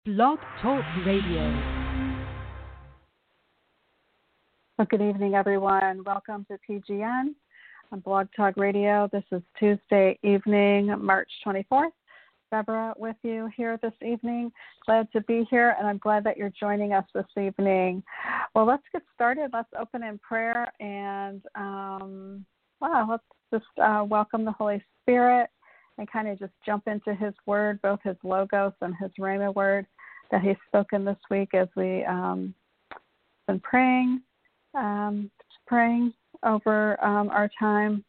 Blog Talk Radio. Well, good evening, everyone. Welcome to PGN on Blog Talk Radio. This is Tuesday evening, March 24th. Deborah with you here this evening. Glad to be here, and I'm glad that you're joining us this evening. Well, let's get started. Let's open in prayer, and let's just welcome the Holy Spirit and kind of just jump into His Word, both His Logos and His Rhema Word that He's spoken this week as we been praying. Praying over our time,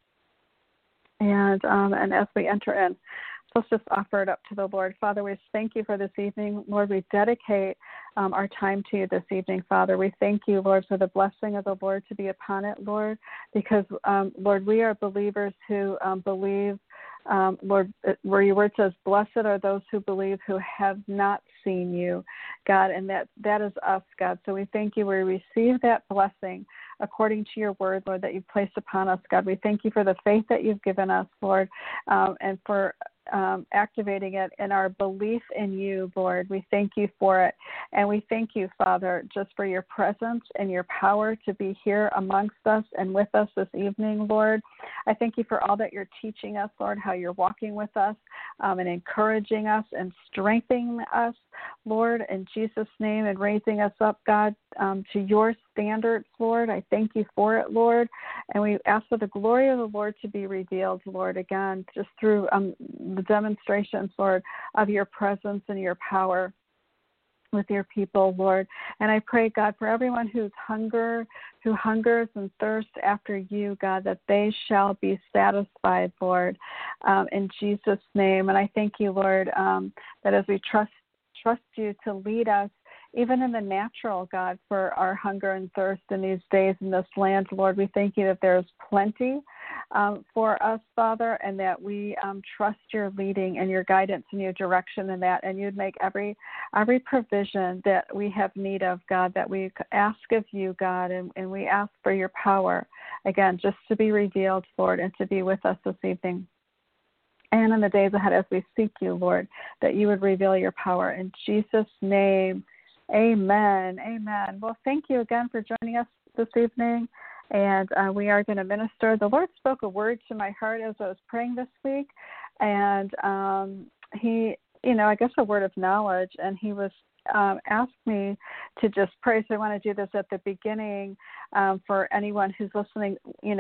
and as we enter in, let's just offer it up to the Lord. Father, we thank you for this evening. Lord, we dedicate our time to you this evening, Father. We thank you, Lord, for the blessing of the Lord to be upon it, Lord, because, Lord, we are believers who believe, Lord, where your word says, blessed are those who believe who have not seen you, God, and that is us, God. So we thank you. We receive that blessing according to your word, Lord, that you've placed upon us, God. We thank you for the faith that you've given us, Lord, and for activating it in our belief in you, Lord. We thank you for it. And we thank you, Father, just for your presence and your power to be here amongst us and with us this evening, Lord. I thank you for all that you're teaching us, Lord, how you're walking with us and encouraging us and strengthening us, Lord, in Jesus' name, and raising us up, God, to your standards, Lord. I thank you for it, Lord. And we ask for the glory of the Lord to be revealed, Lord, again, just through the demonstrations, Lord, of your presence and your power with your people, Lord. And I pray, God, for everyone who hungers and thirsts after you, God, that they shall be satisfied, Lord, in Jesus' name. And I thank you, Lord, that as we trust you to lead us, even in the natural, God, for our hunger and thirst in these days in this land, Lord, we thank you that there's plenty for us, Father, and that we trust your leading and your guidance and your direction in that, and you'd make every provision that we have need of, God, that we ask of you, God, and we ask for your power, again, just to be revealed, Lord, and to be with us this evening. And in the days ahead as we seek you, Lord, that you would reveal your power. In Jesus' name, amen. Amen. Well, thank you again for joining us this evening. And we are going to minister. The Lord spoke a word to my heart as I was praying this week. And he, I guess a word of knowledge. And he was asked me to just pray. So I want to do this at the beginning for anyone who's listening,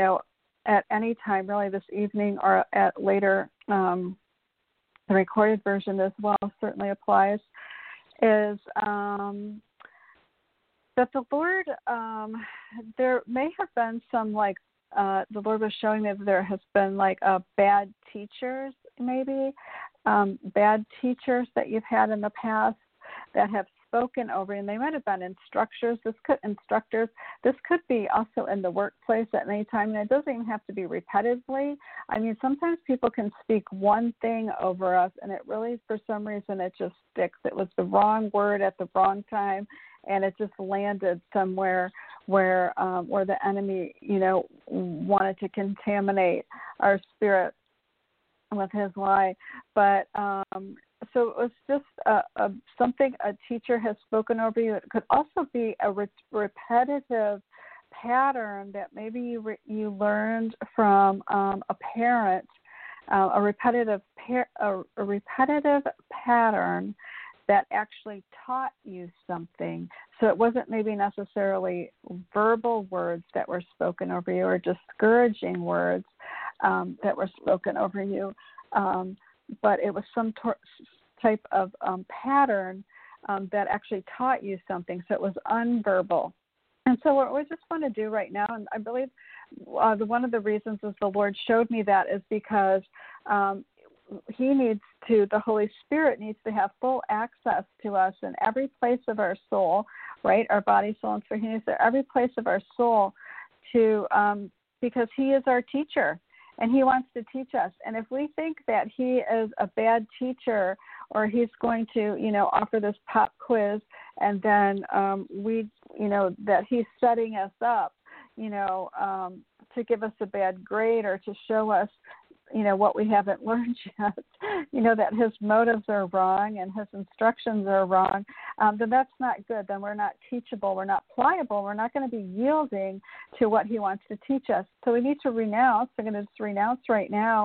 at any time, really this evening or at later. The recorded version as well certainly applies. Is that the Lord, there may have been some the Lord was showing me that there has been bad teachers, maybe, bad teachers that you've had in the past that have spoken over you, and they might have been instructors. This could be also in the workplace at any time, and it doesn't even have to be repetitively. I mean, sometimes people can speak one thing over us, and it really, for some reason, it just sticks. It was the wrong word at the wrong time, and it just landed somewhere where the enemy, wanted to contaminate our spirit with his lie. But so it was just something a teacher has spoken over you. It could also be a repetitive pattern that maybe you learned from a parent, a repetitive pattern that actually taught you something. So it wasn't maybe necessarily verbal words that were spoken over you or discouraging words that were spoken over you, but it was some type of pattern that actually taught you something. So it was unverbal. And so what we just want to do right now, and I believe one of the reasons is the Lord showed me that is because the Holy Spirit needs to have full access to us in every place of our soul, right? Our body, soul, and spirit. He needs to every place of our soul because He is our teacher. And He wants to teach us. And if we think that He is a bad teacher or He's going to, offer this pop quiz and then that He's setting us up, to give us a bad grade or to show us what we haven't learned yet, that his motives are wrong and his instructions are wrong, then that's not good. Then we're not teachable. We're not pliable. We're not going to be yielding to what he wants to teach us. So we need to renounce. I'm going to just renounce right now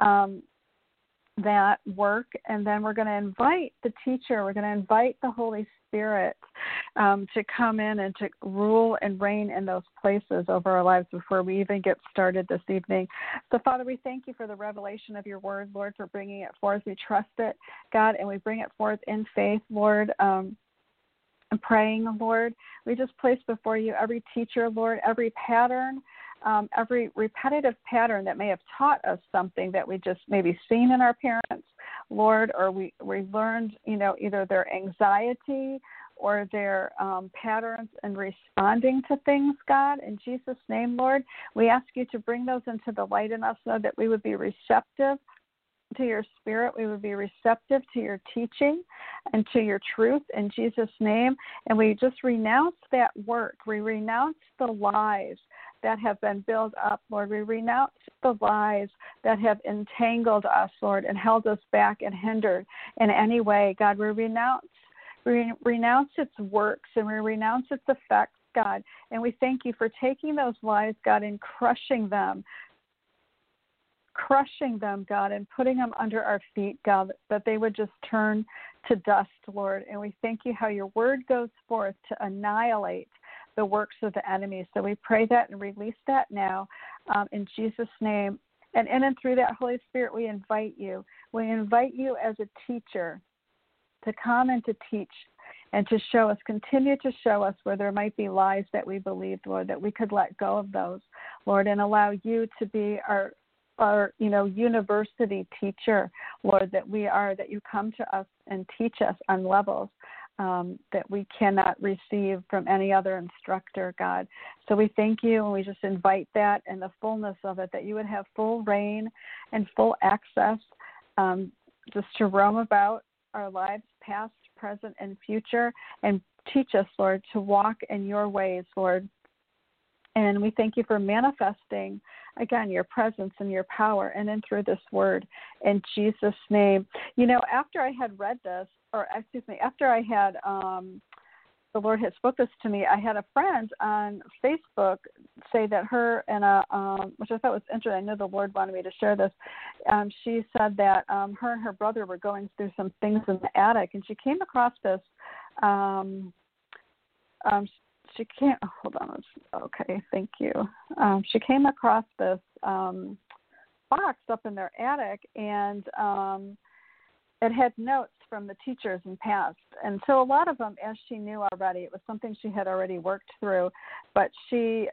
that work, and then we're going to invite the teacher. We're going to invite the Holy Spirit to come in and to rule and reign in those places over our lives before we even get started this evening. So, Father, we thank you for the revelation of your word, Lord, for bringing it forth. We trust it, God, and we bring it forth in faith, Lord. And praying, Lord, we just place before you every teacher, Lord, every pattern, every repetitive pattern that may have taught us something that we just maybe seen in our parents, Lord, or we learned, either their anxiety or their patterns in responding to things, God. In Jesus' name, Lord, we ask you to bring those into the light in us so that we would be receptive to your spirit. We would be receptive to your teaching and to your truth in Jesus' name. And we just renounce that work. We renounce the lies that have been built up, Lord. We renounce the lies that have entangled us, Lord, and held us back and hindered in any way. God, we renounce its works and we renounce its effects, God. And we thank you for taking those lies, God, and crushing them, God, and putting them under our feet, God, that they would just turn to dust, Lord. And we thank you how your word goes forth to annihilate the works of the enemy. So we pray that and release that now in Jesus' name. And in and through that, Holy Spirit, we invite you. We invite you as a teacher to come and to teach and to show us, continue to show us where there might be lies that we believed, Lord, that we could let go of those, Lord, and allow you to be our university teacher, Lord, that you come to us and teach us on levels that we cannot receive from any other instructor, God. So we thank you, and we just invite that and the fullness of it, that you would have full reign and full access just to roam about our lives, past, present, and future, and teach us, Lord, to walk in your ways, Lord. And we thank you for manifesting, again, your presence and your power and then through this word in Jesus' name. After I had read this, after I had, the Lord had spoke this to me, I had a friend on Facebook say that her and which I thought was interesting. I know the Lord wanted me to share this. She said that her and her brother were going through some things in the attic, and she came across this, she can't, hold on, okay, thank you. She came across this box up in their attic, and it had notes from the teachers in past. And so a lot of them, as she knew already, it was something she had already worked through, but she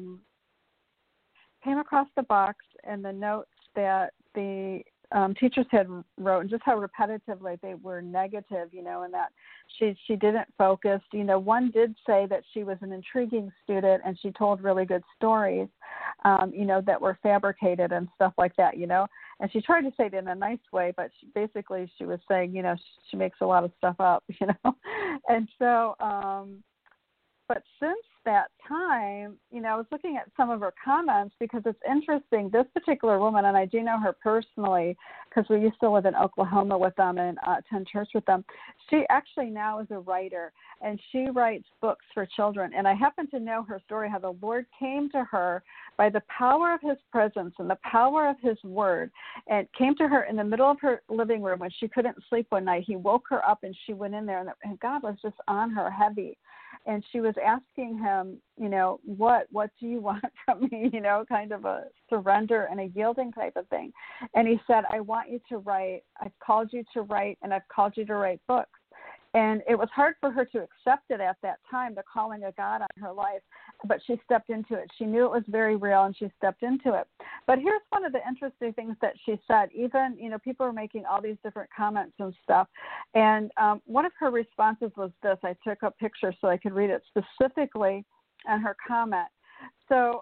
came across the box and the notes that the teachers had wrote, and just how repetitively they were negative, and that she didn't focus. One did say that she was an intriguing student and she told really good stories, that were fabricated and stuff like that, and she tried to say it in a nice way, but she was saying, she makes a lot of stuff up, and so, but since that time, I was looking at some of her comments because it's interesting. This particular woman, and I do know her personally because we used to live in Oklahoma with them and attend church with them. She actually now is a writer, and she writes books for children. And I happen to know her story, how the Lord came to her by the power of his presence and the power of his word, and came to her in the middle of her living room when she couldn't sleep one night. He woke her up, and she went in there, and God was just on her heavy. And she was asking him, what do you want from me? Kind of a surrender and a yielding type of thing. And he said, I want you to write. I've called you to write, and I've called you to write books. And it was hard for her to accept it at that time, the calling of God on her life, but she stepped into it. She knew it was very real, and she stepped into it. But here's one of the interesting things that she said. Even, people were making all these different comments and stuff, and one of her responses was this. I took a picture so I could read it specifically on her comment. So,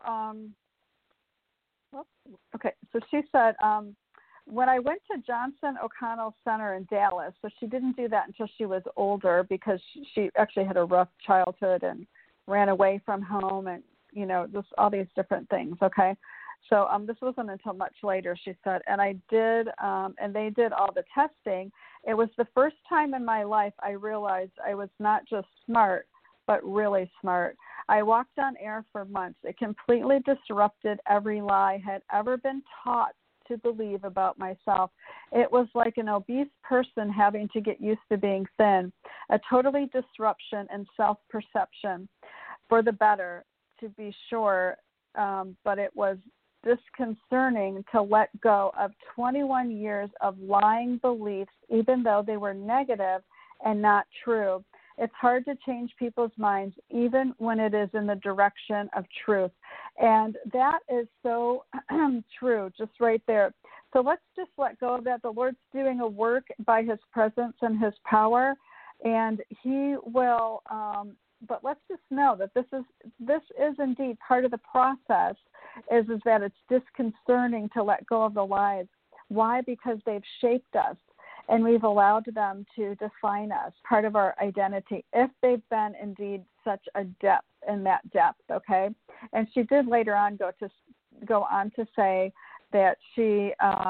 so she said, when I went to Johnson O'Connell Center in Dallas, so she didn't do that until she was older because she actually had a rough childhood and ran away from home and, just all these different things, okay? So this wasn't until much later, she said, and I did, and they did all the testing. It was the first time in my life I realized I was not just smart, but really smart. I walked on air for months. It completely disrupted every lie I had ever been taught to believe about myself. It was like an obese person having to get used to being thin, a totally disruption in self-perception for the better, to be sure, but it was disconcerting to let go of 21 years of lying beliefs, even though they were negative and not true. It's hard to change people's minds, even when it is in the direction of truth. And that is so true, just right there. So let's just let go of that. The Lord's doing a work by his presence and his power, and he will, but let's just know that this is indeed part of the process, is that it's disconcerting to let go of the lies. Why? Because they've shaped us, and we've allowed them to define us, part of our identity, if they've been indeed such a depth in that depth, okay? And she did later on go on to say that she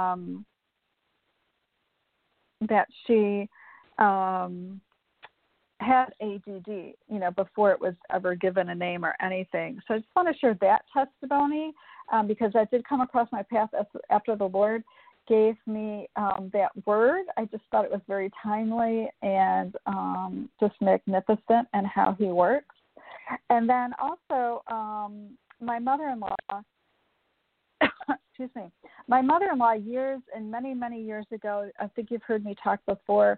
had ADD, before it was ever given a name or anything. So I just want to share that testimony because that did come across my path after the Lord gave me that word. I just thought it was very timely and just magnificent in how he works. And then also my mother-in-law, excuse me, my mother-in-law years and many, many years ago, I think you've heard me talk before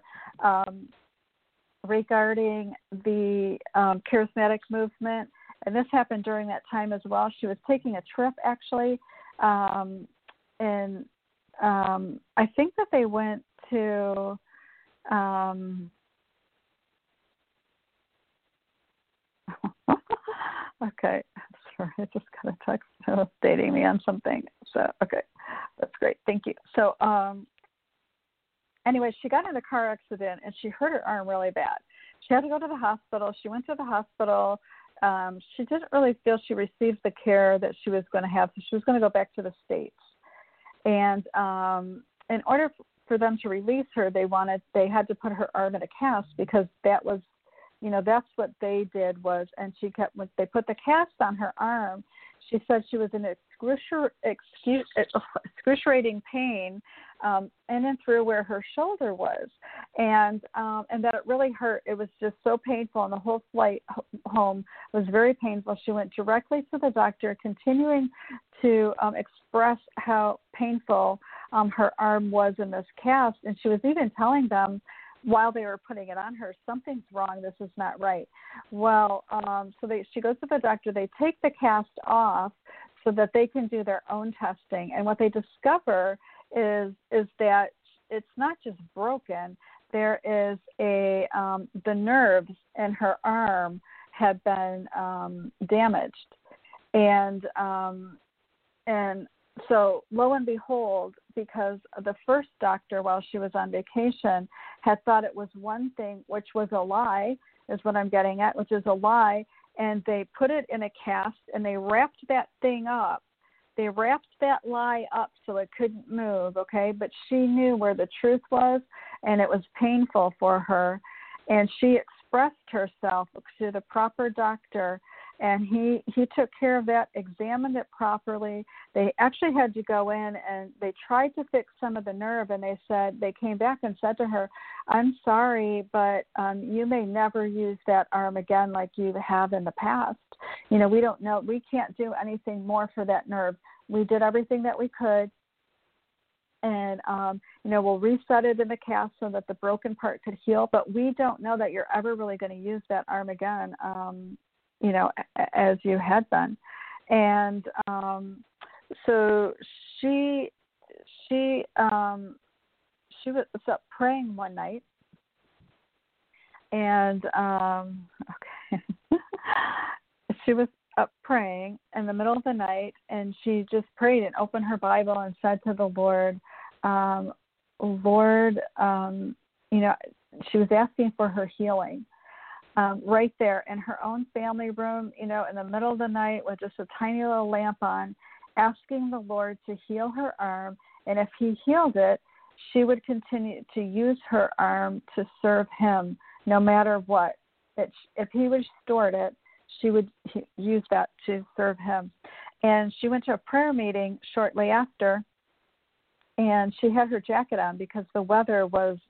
regarding the charismatic movement. And this happened during that time as well. She was taking a trip actually, and I think that they went to okay, sorry, I just got a text updating me on something. So, okay, that's great. Thank you. So, anyway, she got in a car accident and she hurt her arm really bad. She had to go to the hospital. She went to the hospital. She didn't really feel she received the care that she was going to have, so she was going to go back to the States. And in order for them to release her, they had to put her arm in a cast because that was, that's what they did was, and when they put the cast on her arm, she said she was in excruciating pain in and through where her shoulder was, and that it really hurt. It was just so painful, and the whole flight home was very painful. She went directly to the doctor, continuing to express how painful her arm was in this cast, and she was even telling them while they were putting it on her, something's wrong, this is not right. Well, she goes to the doctor, they take the cast off so that they can do their own testing. And what they discover is that it's not just broken, there is the nerves in her arm have been damaged. And so lo and behold, because the first doctor, while she was on vacation, had thought it was one thing, which was a lie, is what I'm getting at, which is a lie, and they put it in a cast and they wrapped that thing up. They wrapped that lie up so it couldn't move, okay? But she knew where the truth was, and it was painful for her. And she expressed herself to the proper doctor, and he took care of that, examined it properly. They actually had to go in and they tried to fix some of the nerve, and they came back and said to her, I'm sorry, but you may never use that arm again like you have in the past. We don't know. We can't do anything more for that nerve. We did everything that we could. And, we'll reset it in the cast so that the broken part could heal, but we don't know that you're ever really going to use that arm again, as you had been. And so she was up praying one night, and she was up praying in the middle of the night, and she just prayed and opened her Bible and said to the Lord, Lord, she was asking for her healing. Right there in her own family room, in the middle of the night with just a tiny little lamp on. asking the Lord to heal her arm, and if he healed it, she would continue to use her arm to serve him no matter what. If he restored it, she would use that to serve him. And she went to a prayer meeting shortly after, and she had her jacket on because the weather was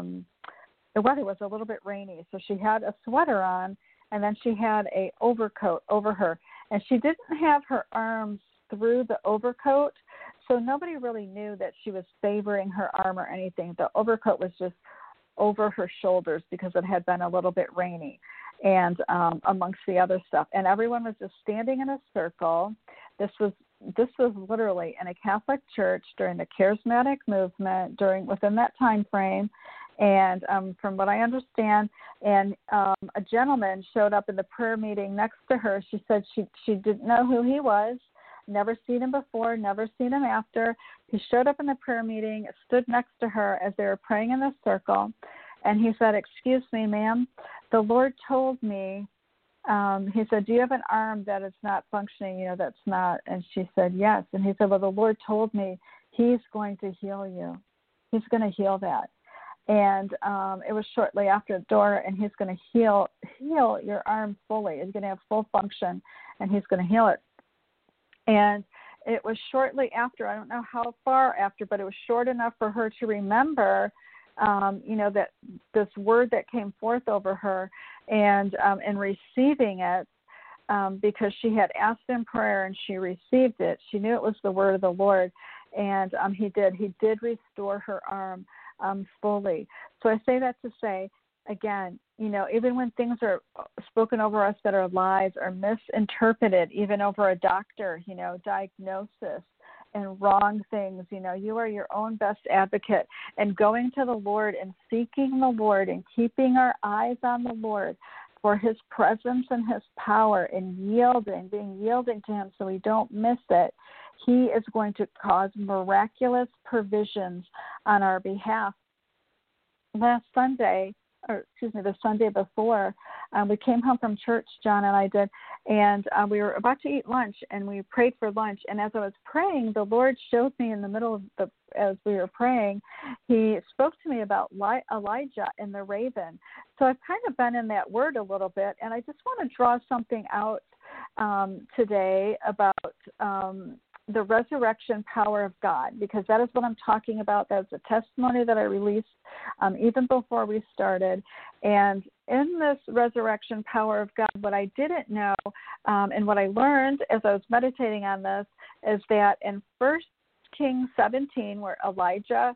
a little bit rainy. So she had a sweater on, and then she had a overcoat over her. And she didn't have her arms through the overcoat, so nobody really knew that she was favoring her arm or anything. The overcoat was just over her shoulders because it had been a little bit rainy, and amongst the other stuff. And everyone was just standing in a circle. This was literally in a Catholic church during the Charismatic movement within that time frame. And from what I understand, and a gentleman showed up in the prayer meeting next to her. She said she didn't know who he was, never seen him before, never seen him after. He showed up in the prayer meeting, stood next to her as they were praying in the circle, and he said, "Excuse me, ma'am, the Lord told me," he said, "do you have an arm that is not functioning, that's not?" And she said, "Yes." And he said, "Well, the Lord told me he's going to heal you. He's going to heal that." And it was shortly after Dora, and he's going to heal your arm fully. He's going to have full function, and he's going to heal it. And it was shortly after, I don't know how far after, but it was short enough for her to remember, that this word that came forth over her, and receiving it, because she had asked in prayer and she received it. She knew it was the word of the Lord, and he did restore her arm fully. So I say that to say, again, even when things are spoken over us that are lies or misinterpreted, even over a doctor, diagnosis and wrong things, you are your own best advocate. And going to the Lord and seeking the Lord and keeping our eyes on the Lord for his presence and his power, and yielding to him so we don't miss it, he is going to cause miraculous provisions on our behalf. The Sunday before, we came home from church, John and I did, and we were about to eat lunch, and we prayed for lunch. And as I was praying, the Lord showed me in the middle of as we were praying, he spoke to me about Elijah and the raven. So I've kind of been in that word a little bit, and I just want to draw something out today about the resurrection power of God, because that is what I'm talking about. That's a testimony that I released even before we started. And in this resurrection power of God, what I didn't know and what I learned as I was meditating on this is that in 1 Kings 17, where Elijah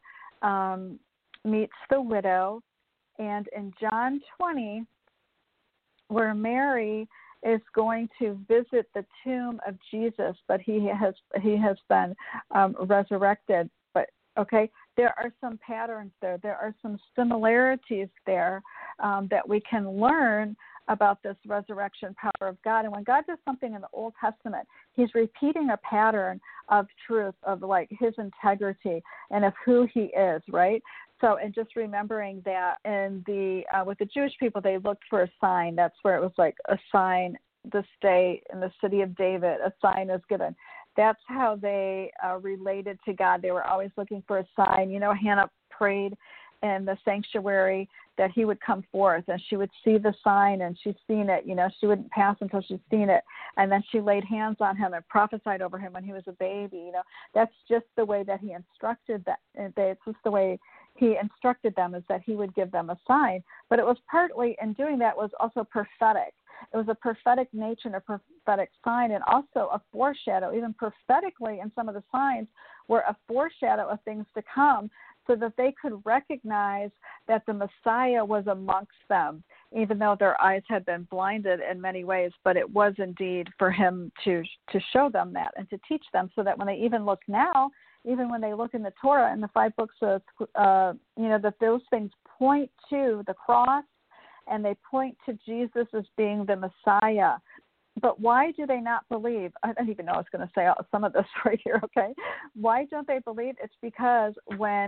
meets the widow, and in John 20, where Mary is going to visit the tomb of Jesus, but he has been resurrected. But okay, there are some patterns there. There are some similarities there that we can learn about this resurrection power of God. And when God does something in the Old Testament, he's repeating a pattern of truth, of like his integrity and of who he is, right? So, and just remembering that in with the Jewish people, they looked for a sign. That's where it was like a sign this day in the city of David, a sign is given. That's how they related to God. They were always looking for a sign. Hannah prayed in the sanctuary that he would come forth, and she would see the sign, and she's seen it. She wouldn't pass until she'd seen it. And then she laid hands on him and prophesied over him when he was a baby. That's just the way that he instructed that. It's just the way he instructed them, is that he would give them a sign. But it was partly, in doing that, was also prophetic. It was a prophetic nature and a prophetic sign, and also a foreshadow. Even prophetically, in some of the signs were a foreshadow of things to come, so that they could recognize that the Messiah was amongst them, even though their eyes had been blinded in many ways. But it was indeed for him to show them that and to teach them, so that when they even look now, even when they look in the Torah, in the 5 books of, that those things point to the cross, and they point to Jesus as being the Messiah. But why do they not believe? I don't even know I was going to say some of this right here, okay? Why don't they believe? It's because when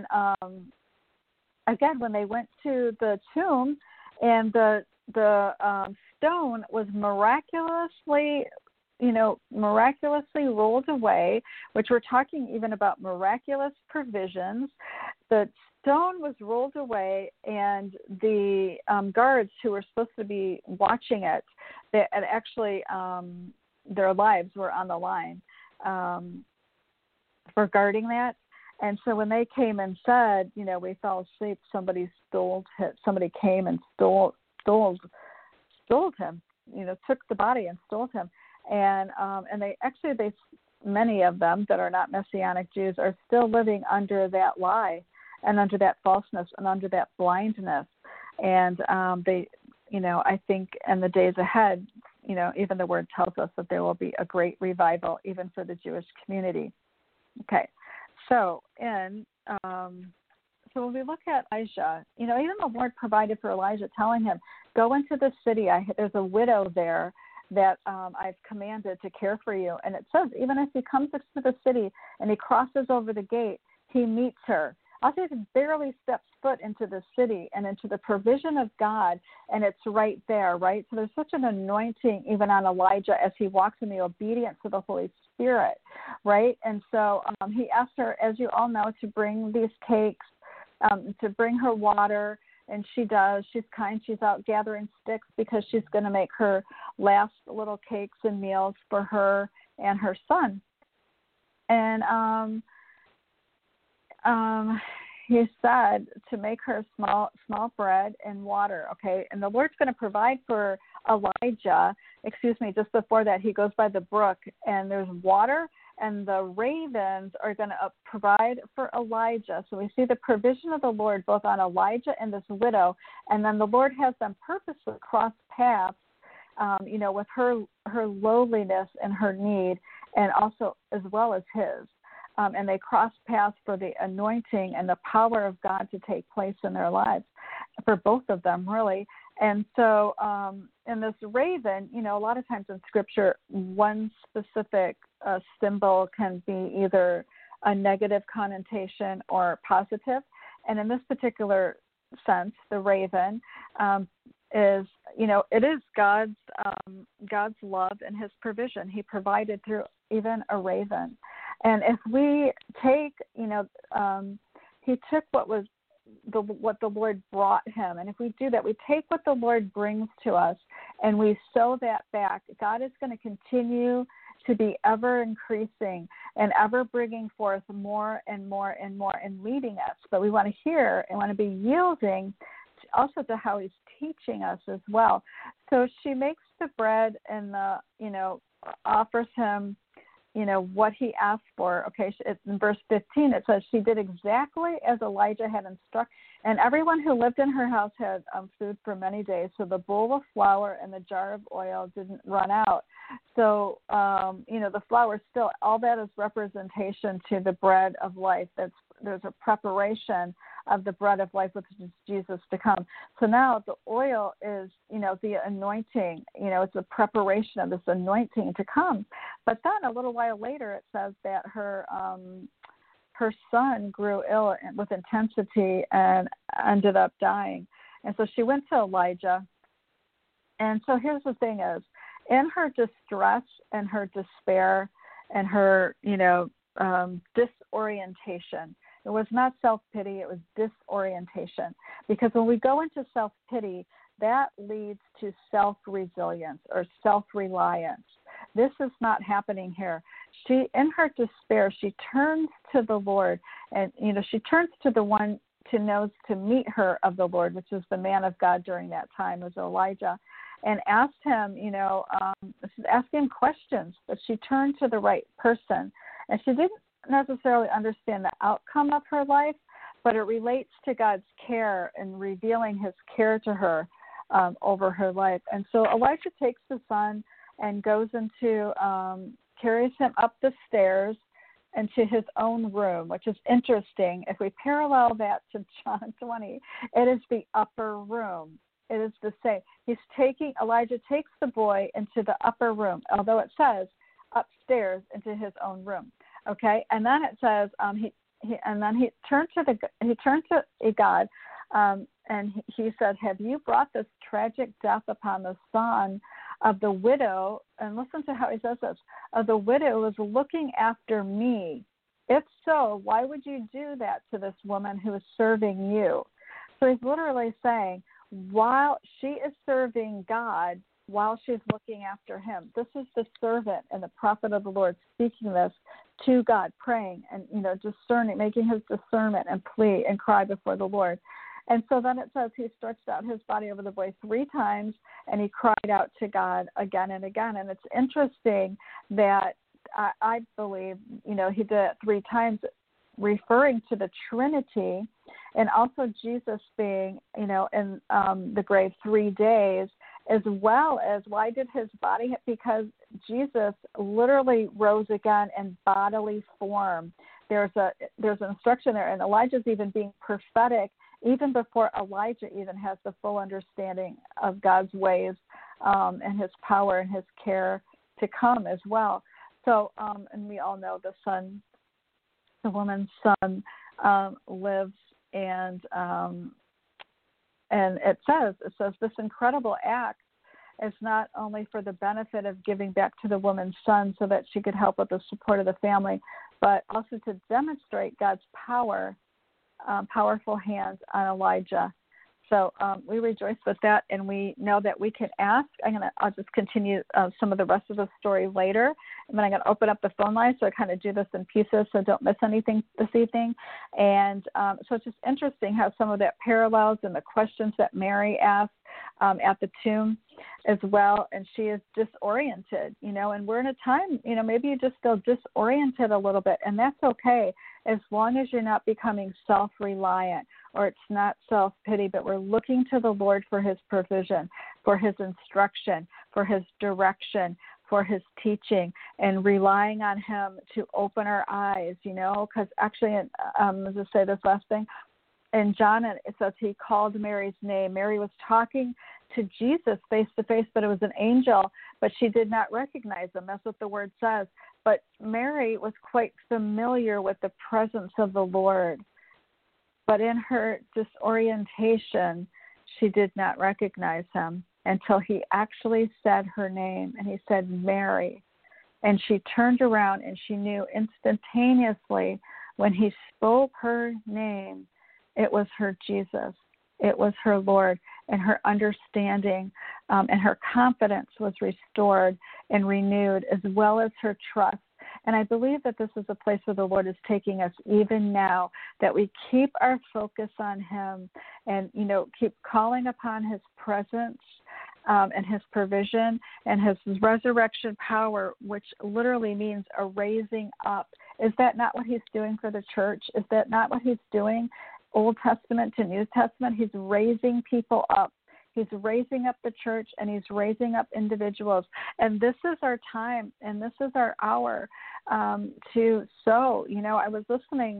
they went to the tomb, and the stone was miraculously miraculously rolled away, which we're talking even about miraculous provisions. The stone was rolled away, and the guards who were supposed to be watching it, their lives were on the line for guarding that. And so when they came and said, we fell asleep, somebody came and stole him, took the body and stole him. And many of them that are not Messianic Jews are still living under that lie and under that falseness and under that blindness. And I think in the days ahead, even the word tells us that there will be a great revival even for the Jewish community. Okay, so when we look at Elijah, even the Lord provided for Elijah, telling him, go into the city. There's a widow there that I've commanded to care for you. And it says, even as he comes into the city and he crosses over the gate, he meets her. Also, he barely steps foot into the city and into the provision of God, and it's right there, right? So there's such an anointing even on Elijah as he walks in the obedience of the Holy Spirit, right? And so he asked her, as you all know, to bring these cakes, to bring her water, and she does. She's kind. She's out gathering sticks because she's going to make her last little cakes and meals for her and her son. And he said to make her small bread and water, okay? And the Lord's going to provide for Elijah. Just before that, he goes by the brook, and there's water, and the ravens are going to provide for Elijah. So we see the provision of the Lord both on Elijah and this widow, and then the Lord has them purposely cross paths, with her lowliness and her need, and also as well as his. And they cross paths for the anointing and the power of God to take place in their lives, for both of them, really. And so in this raven, a lot of times in Scripture, one specific symbol can be either a negative connotation or positive. And in this particular sense, the raven is, it is God's love and his provision. He provided through even a raven. And if we take, he took what the Lord brought him. And if we do that, we take what the Lord brings to us and we sow that back. God is going to continue to be ever increasing and ever bringing forth more and more and more and leading us. But we want to hear and want to be yielding also to how he's teaching us as well. So she makes the bread and offers him, what he asked for. Okay, in verse 15, it says, she did exactly as Elijah had instructed, and everyone who lived in her house had food for many days, so the bowl of flour and the jar of oil didn't run out. So, the flour still, all that is representation to the bread of life. There's a preparation of the bread of life, which is Jesus to come. So now the oil is, the anointing, it's a preparation of this anointing to come. But then a little while later, it says that her son grew ill with intensity and ended up dying. And so she went to Elijah. And so here's the thing is, in her distress and her despair and her, disorientation, it was not self-pity, it was disorientation. Because when we go into self-pity, that leads to self-resilience or self-reliance. This is not happening here. She, in her despair, she turns to the Lord, and, she turns to the one to knows to meet her of the Lord, which is the man of God during that time, was Elijah, and asked him, asking him questions, but she turned to the right person. And she didn't necessarily understand the outcome of her life, but it relates to God's care and revealing his care to her over her life. And so Elijah takes the son and goes into, carries him up the stairs into his own room, which is interesting. If we parallel that to John 20, it is the upper room. It is the same. Elijah takes the boy into the upper room, although it says upstairs into his own room. Okay, and then it says he turned to God, and he said, "Have you brought this tragic death upon the son of the widow, and listen to how he says this, of the widow who is looking after me. If so, why would you do that to this woman who is serving you? So he's literally saying, while she is serving God, while she's looking after him. This is the servant and the prophet of the Lord speaking this to God, praying and, discerning, making his discernment and plea and cry before the Lord. And so then it says he stretched out his body over the boy 3 times, and he cried out to God again and again. And it's interesting that I believe, he did it 3 times, referring to the Trinity, and also Jesus being, in the grave 3 days, as well as why did his body? Because Jesus literally rose again in bodily form. There's an instruction there, and Elijah's even being prophetic even before Elijah even has the full understanding of God's ways and his power and his care to come as well. So, and we all know the woman's son lives, and it says this incredible act is not only for the benefit of giving back to the woman's son so that she could help with the support of the family, but also to demonstrate God's powerful hands on Elijah. So we rejoice with that, and we know that we can ask. I'll just continue some of the rest of the story later, and then I'm going to open up the phone line, so I kind of do this in pieces, so don't miss anything this evening. And so it's just interesting how some of that parallels in the questions that Mary asked at the tomb as well, and she is disoriented, and we're in a time, maybe you just feel disoriented a little bit, and that's okay, as long as you're not becoming self-reliant or it's not self-pity, but we're looking to the Lord for his provision, for his instruction, for his direction, for his teaching, and relying on him to open our eyes, because actually, I'll just say this last thing, in John, it says he called Mary's name. Mary was talking to Jesus face to face, but it was an angel, but she did not recognize him. That's what the word says. But Mary was quite familiar with the presence of the Lord. But in her disorientation, she did not recognize him until he actually said her name, and he said, Mary. And she turned around, and she knew instantaneously when he spoke her name, it was her Jesus. It was her Lord, and her understanding and her confidence was restored and renewed, as well as her trust. And I believe that this is a place where the Lord is taking us even now, that we keep our focus on him and, keep calling upon his presence and his provision and his resurrection power, which literally means a raising up. Is that not what he's doing for the church? Is that not what he's doing? Old Testament to New Testament, he's raising people up. He's raising up the church, and he's raising up individuals. And this is our time, and this is our hour to sow. I was listening.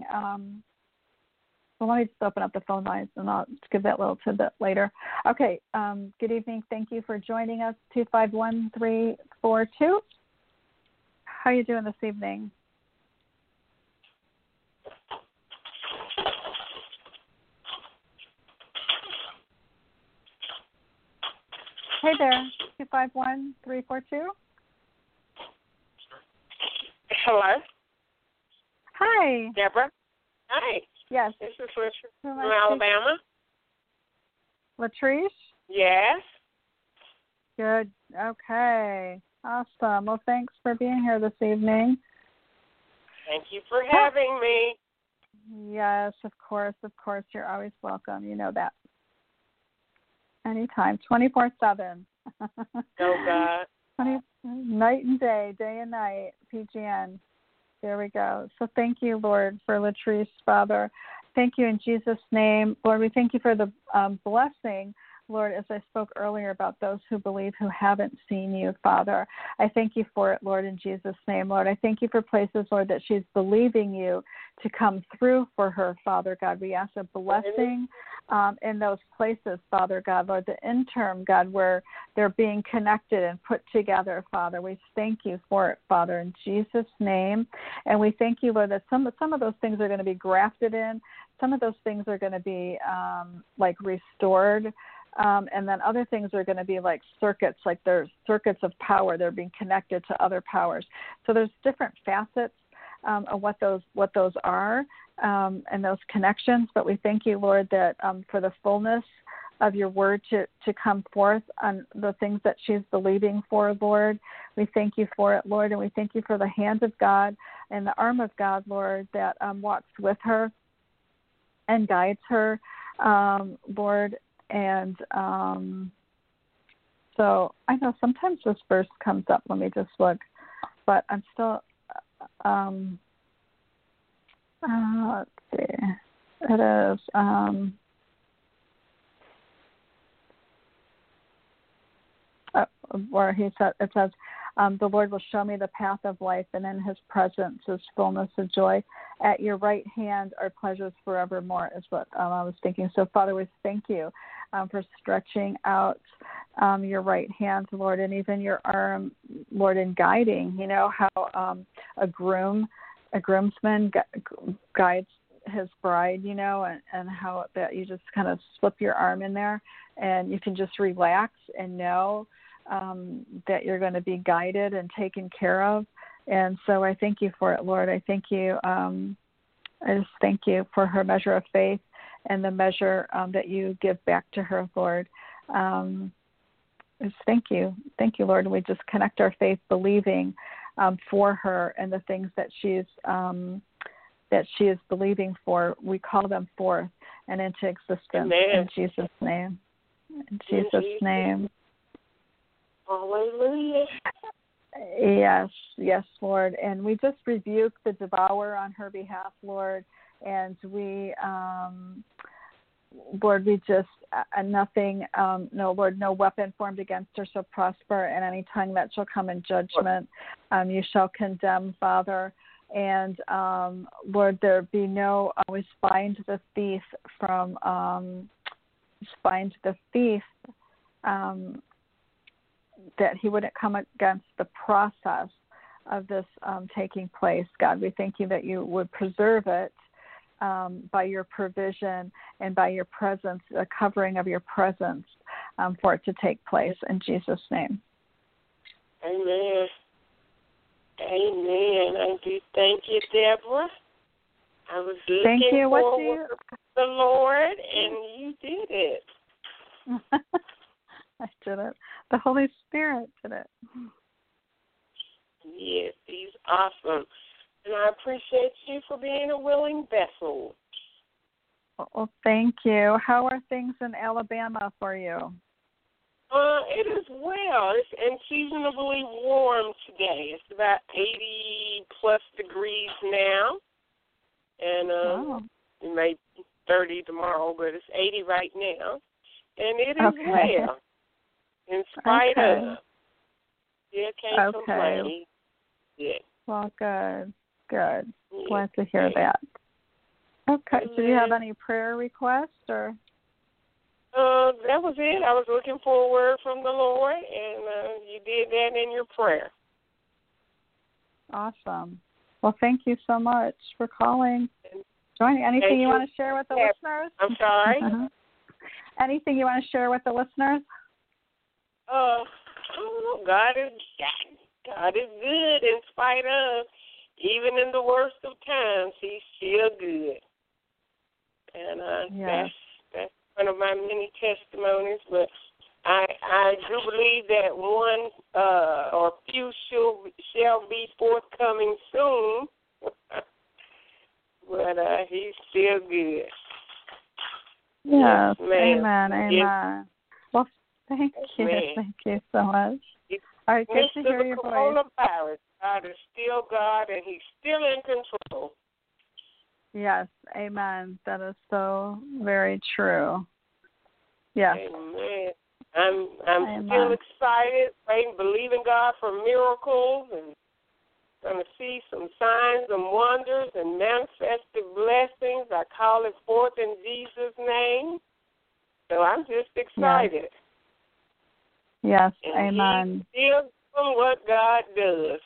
Well, let me just open up the phone lines, and I'll give that little tidbit later. Okay, good evening. Thank you for joining us, 251-342. How are you doing this evening? Hey there, 251-342. Hello. Hi. Deborah. Hi. Yes. This is Latrice from Alabama. Latrice? Yes. Good. Okay. Awesome. Well, thanks for being here this evening. Thank you for having me. Yes, of course. Of course. You're always welcome. You know that. Anytime, 24/7. Oh, God. Night and day and night, PGN. There we go. So thank you, Lord, for Latrice, Father. Thank you in Jesus' name. Lord, we thank you for the blessing, Lord, as I spoke earlier about those who believe who haven't seen you, Father. I thank you for it, Lord, in Jesus' name, Lord. I thank you for places, Lord, that she's believing you to come through for her, Father God. We ask a blessing in those places, Father God, Lord, the interim, God, where they're being connected and put together, Father. We thank you for it, Father, in Jesus' name. And we thank you, Lord, that some of those things are going to be grafted in. Some of those things are going to be restored. And then other things are going to be like circuits, like there's circuits of power. They're being connected to other powers. So there's different facets of what those are and those connections. But we thank you, Lord, that for the fullness of your word to come forth on the things that she's believing for, Lord. We thank you for it, Lord, and we thank you for the hand of God and the arm of God, Lord, that walks with her and guides her, Lord. And so I know sometimes this verse comes up. Let me just look. But I'm still, let's see. It is, where he said, it says, the Lord will show me the path of life, and in his presence is fullness of joy. At your right hand are pleasures forevermore, is what I was thinking. So, Father, we thank you for stretching out your right hand, Lord, and even your arm, Lord, in guiding. You know how a groomsman guides his bride, you know, and how that you just kind of slip your arm in there and you can just relax and know that you're going to be guided and taken care of. And so I thank you for it, Lord. I thank you. I just thank you for her measure of faith and the measure that you give back to her, Lord. Just thank you. Thank you, Lord. And we just connect our faith believing for her and the things that she is believing for. We call them forth and into existence. Amen. In Jesus' name. In Jesus' name. Hallelujah. Yes, Lord. And we just rebuke the devourer on her behalf, Lord. And we, Lord, we just, nothing, no, Lord, no weapon formed against her shall prosper, and any tongue that shall come in judgment, you shall condemn, Father. And, Lord, there be no, we bind the thief from, that he wouldn't come against the process of this taking place. God, we thank you that you would preserve it by your provision and by your presence, a covering of your presence for it to take place in Jesus' name. Amen. Amen. I do thank you, Deborah. I was looking forward to the Lord, and you did it. I did it. The Holy Spirit did it. Yes, he's awesome. And I appreciate you for being a willing vessel. Well, thank you. How are things in Alabama for you? It is well. It's unseasonably warm today. It's about 80-plus degrees now. And it may be 30 tomorrow, but it's 80 right now. And it is well. In spite of. Yeah, can't complain. Yeah. Well, good. Good. Yeah. Glad to hear that. Okay. So do you have any prayer requests or? That was it. I was looking for a word from the Lord, and you did that in your prayer. Awesome. Well, thank you so much for calling. Joining. Anything you want to share with the listeners? I'm sorry? Anything you want to share with the listeners? I don't know. God is good in spite of, even in the worst of times, he's still good. And that's one of my many testimonies. But I do believe that one or few shall be forthcoming soon. But he's still good. Yes, amen. Amen. Well, thank you. Man. Thank you so much. All right, good to hear your voice. Coronavirus, God is still God, and he's still in control. Yes, amen. That is so very true. Yes. Amen. I'm still excited, praying, believing God for miracles, and going to see some signs and wonders and manifested blessings. I call it forth in Jesus' name. So I'm just excited. Yes, and amen. He's still doing what God does.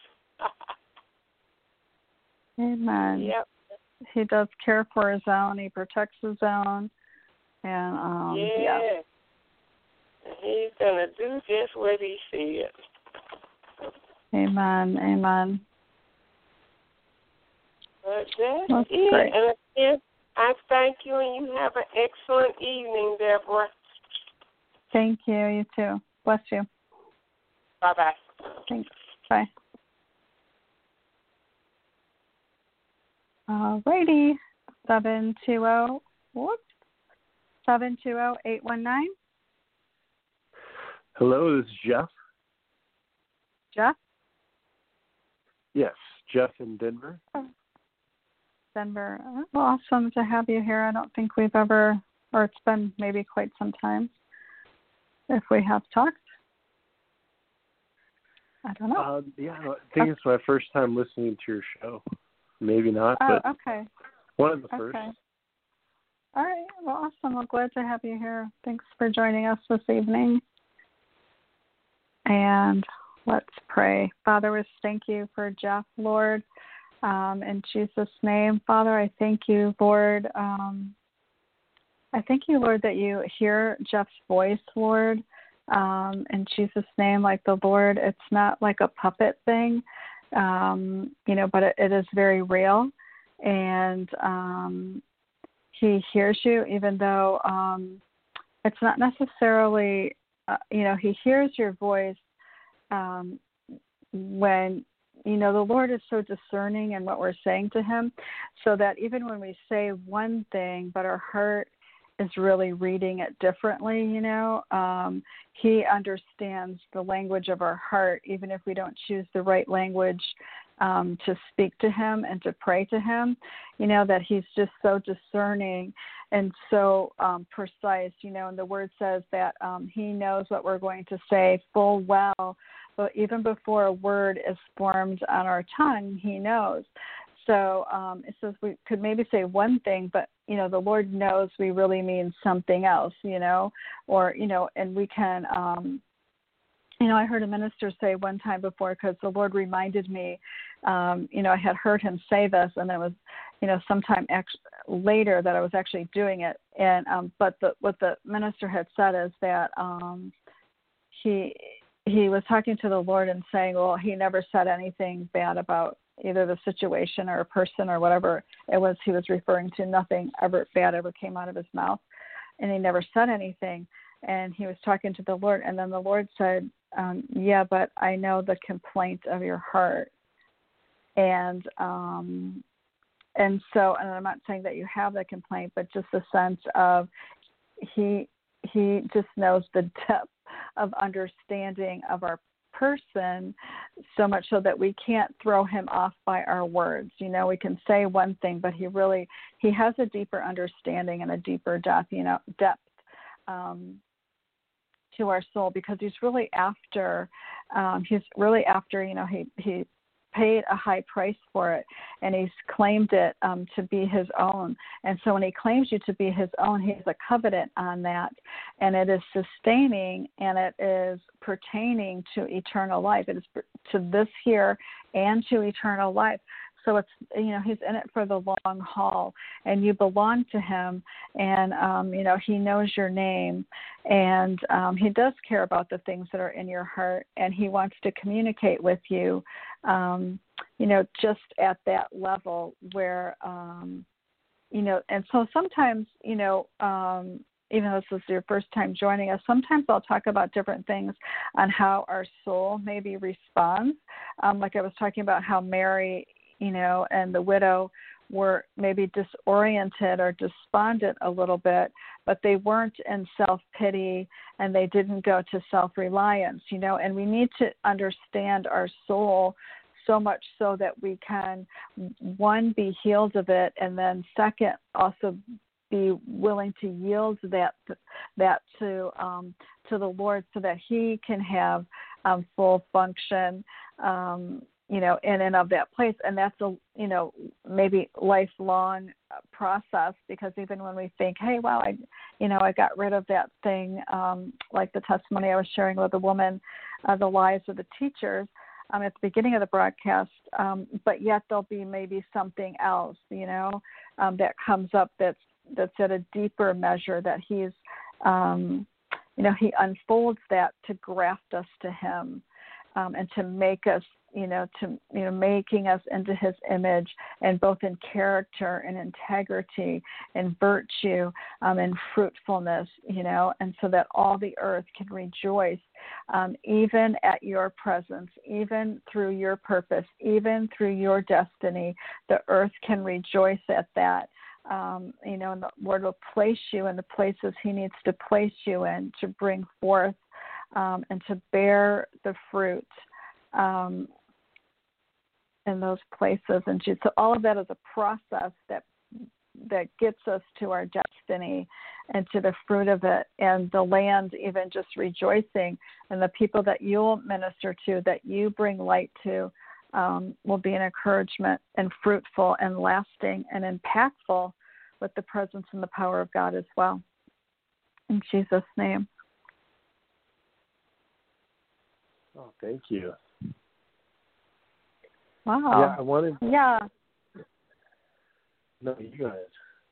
Amen. Yep. He does care for his own. He protects his own. And, He's going to do just what he said. Amen. Amen. But that's That's it. great. And again, I thank you, and you have an excellent evening, Deborah. Thank you. You too. Bless you. Bye-bye. Thanks. Bye. All righty. 720-819. Hello, this is Jeff. Jeff? Yes, Jeff in Denver. Denver. Awesome to have you here. I don't think we've ever, or it's been maybe quite some time, if we have talked. I don't know. I think it's my first time listening to your show. Maybe not, but okay. One of the first. All right. Well, awesome. Well, glad to have you here. Thanks for joining us this evening. And let's pray. Father, we thank you for Jeff, Lord. In Jesus' name, Father, I thank you, Lord. I thank you, Lord, that you hear Jeff's voice, Lord. In Jesus' name, like the Lord, it's not like a puppet thing, but it is very real. And he hears you, even though it's not necessarily, he hears your voice when, the Lord is so discerning in what we're saying to him, so that even when we say one thing, but our heart is really reading it differently, he understands the language of our heart, even if we don't choose the right language to speak to him and to pray to him, that he's just so discerning and so precise, and the word says that he knows what we're going to say full well, but even before a word is formed on our tongue, he knows. So it says we could maybe say one thing, but, the Lord knows we really mean something else, or, and we can, I heard a minister say one time before, because the Lord reminded me, I had heard him say this, and it was, sometime later that I was actually doing it. And, but what the minister had said is that he was talking to the Lord and saying, well, he never said anything bad about either the situation or a person or whatever it was he was referring to. Nothing bad ever came out of his mouth, and he never said anything. And he was talking to the Lord, and then the Lord said, yeah, but I know the complaint of your heart. And so, and I'm not saying that you have the complaint, but just the sense of he just knows the depth of understanding of our person, so much so that we can't throw him off by our words. We can say one thing, but he has a deeper understanding and a deeper depth to our soul, because he's really after, he paid a high price for it, and he's claimed it to be his own. And so when he claims you to be his own, he has a covenant on that, and it is sustaining, and it is pertaining to eternal life. It is to this here and to eternal life. So it's, he's in it for the long haul, and you belong to him, and, he knows your name, and he does care about the things that are in your heart, and he wants to communicate with you, just at that level where, and so sometimes, even though this is your first time joining us, sometimes I'll talk about different things on how our soul maybe responds. Like I was talking about how Mary, and the widow were maybe disoriented or despondent a little bit, but they weren't in self-pity, and they didn't go to self-reliance, and we need to understand our soul so much so that we can, one, be healed of it, and then second, also be willing to yield that to the Lord, so that he can have full function, in and of that place. And that's a, maybe lifelong process, because even when we think, hey, wow, I got rid of that thing, like the testimony I was sharing with the woman, the lies of the teachers, at the beginning of the broadcast, but yet there'll be maybe something else, that comes up that's at a deeper measure, that he's, he unfolds that to graft us to him, and to make us, making us into his image, and both in character and integrity and virtue, and fruitfulness, and so that all the earth can rejoice, even at your presence, even through your purpose, even through your destiny. The earth can rejoice at that. And the Lord will place you in the places he needs to place you in to bring forth, and to bear the fruit, in those places. And so all of that is a process that gets us to our destiny and to the fruit of it, and the land even just rejoicing, and the people that you'll minister to, that you bring light to, will be an encouragement and fruitful and lasting and impactful with the presence and the power of God as well. In Jesus' name. Oh, thank you. Wow. Yeah, I wanted. Yeah. No, you go ahead.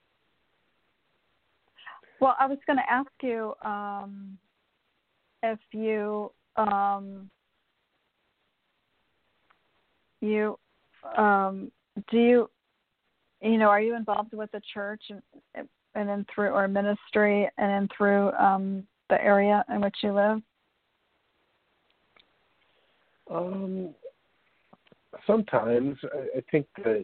Well, I was going to ask you if you are you involved with the church and then through, or ministry, and then through the area in which you live? Sometimes I think that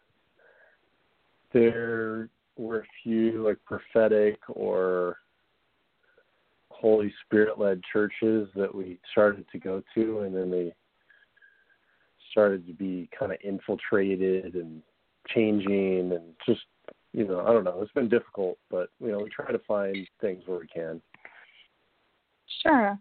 there were a few like prophetic or Holy Spirit-led churches that we started to go to, and then they started to be kind of infiltrated and changing, and just, I don't know. It's been difficult, but, we try to find things where we can. Sure.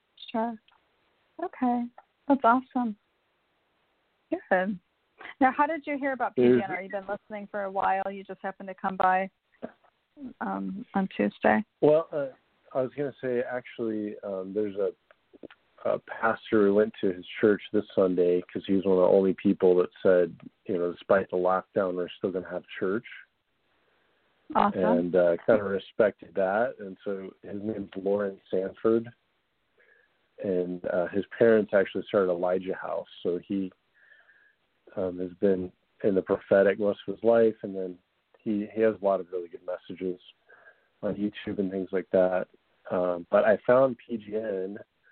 Okay. That's awesome. Good. Now, how did you hear about PGN? Are you been listening for a while? You just happened to come by on Tuesday? Well, I was going to say, actually, there's a pastor who went to his church this Sunday, because he was one of the only people that said, despite the lockdown, we're still going to have church. Awesome. And kind of respected that. And so his name's Lawrence Sanford. And his parents actually started Elijah House. So he has been in the prophetic most of his life. And then he has a lot of really good messages on YouTube and things like that. But I found PGN.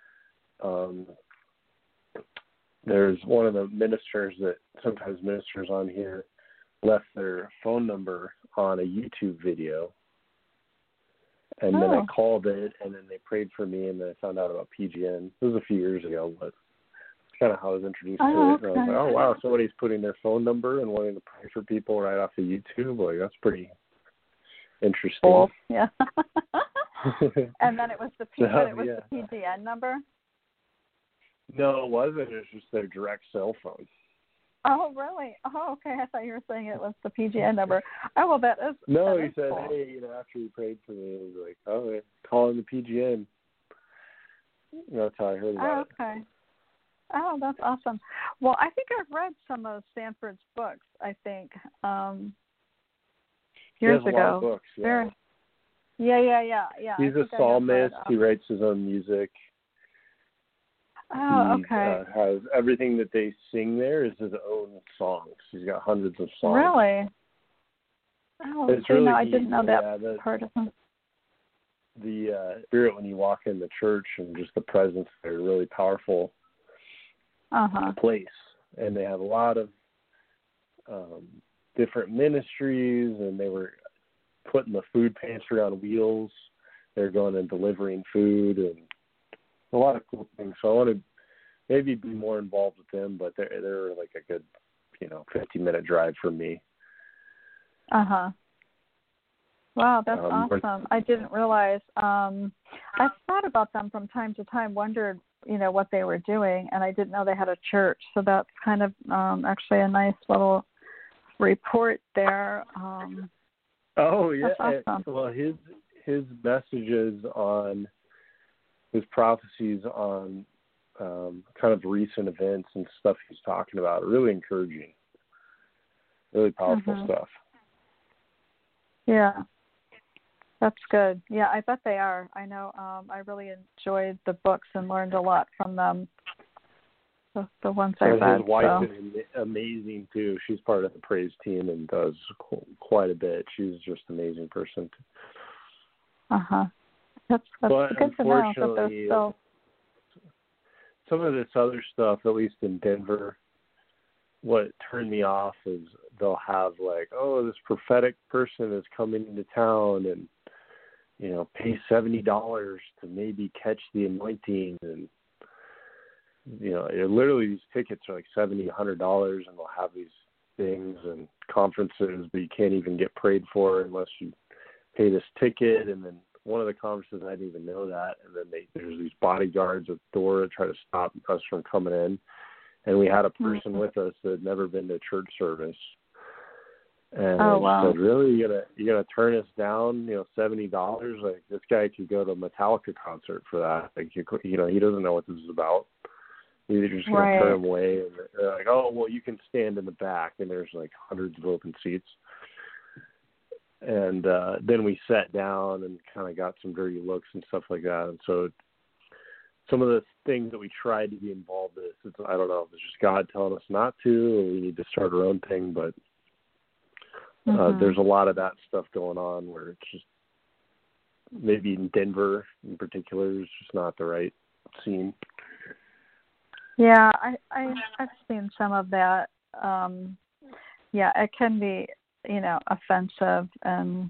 There's one of the ministers that sometimes ministers on here left their phone number on a YouTube video. And then I called it, and then they prayed for me, and then I found out about PGN. It was a few years ago, but it's kind of how I was introduced to it. Okay. And I was like, oh, wow, somebody's putting their phone number and wanting to pray for people right off of YouTube. Like, that's pretty interesting. Cool. Yeah. And then it was the the PGN number? No, it wasn't. It was just their direct cell phone. Oh, really? Oh, okay. I thought you were saying it was the PGN number. Oh, well, that is. No, he is said, cool. hey, after he prayed for me, he was like, oh, yeah, calling the PGN. That's how I heard about it. Okay. Oh, that's awesome. Well, I think I've read some of Sanford's books, I think, years he has ago. A lot of books, yeah. Yeah. He's a psalmist. He writes his own music. Oh, okay. He has everything that they sing there is his own songs. He's got hundreds of songs. Really? Oh, it's really I didn't know that part of him. The spirit when you walk in the church and just the presence there, really powerful place. And they have a lot of different ministries, and they were putting the food pantry on wheels. They're going and delivering food and a lot of cool things. So I want to maybe be more involved with them, but they're like a good, 50-minute drive from me. Wow, that's awesome. I didn't realize. I thought about them from time to time, wondered, what they were doing, and I didn't know they had a church. So that's kind of actually a nice little report there. Oh, yeah. That's awesome. Well, his messages on his prophecies on kind of recent events and stuff he's talking about are really encouraging, really powerful stuff. Yeah. That's good. Yeah, I bet they are. I know. I really enjoyed the books and learned a lot from them. The ones I read. His wife is amazing too. She's part of the praise team and does quite a bit. She's just an amazing person. That's but good to know that they're still. Some of this other stuff, at least in Denver, what turned me off is they'll have like, oh, this prophetic person is coming into town and, you know, pay $70 to maybe catch the anointing. And, you know, literally these tickets are like $70, $100, and they'll have these things and conferences, but you can't even get prayed for unless you pay this ticket. And then one of the conferences, I didn't even know that. And then there's these bodyguards at the door that try to stop us from coming in. And we had a person with us that had never been to a church service. And said, really, you're gonna turn us down, you know, $70? Like, this guy could go to a Metallica concert for that. Like, you know, he doesn't know what this is about. You're just gonna turn him away. And they're like, oh, well, you can stand in the back, and there's like hundreds of open seats. And then we sat down and kind of got some dirty looks and stuff like that. And so some of the things that we tried to be involved in, I don't know if it's just God telling us not to, or we need to start our own thing, but there's a lot of that stuff going on where it's just, maybe in Denver in particular, is just not the right scene. Yeah, I've seen some of that. Yeah, it can be, you know, offensive and,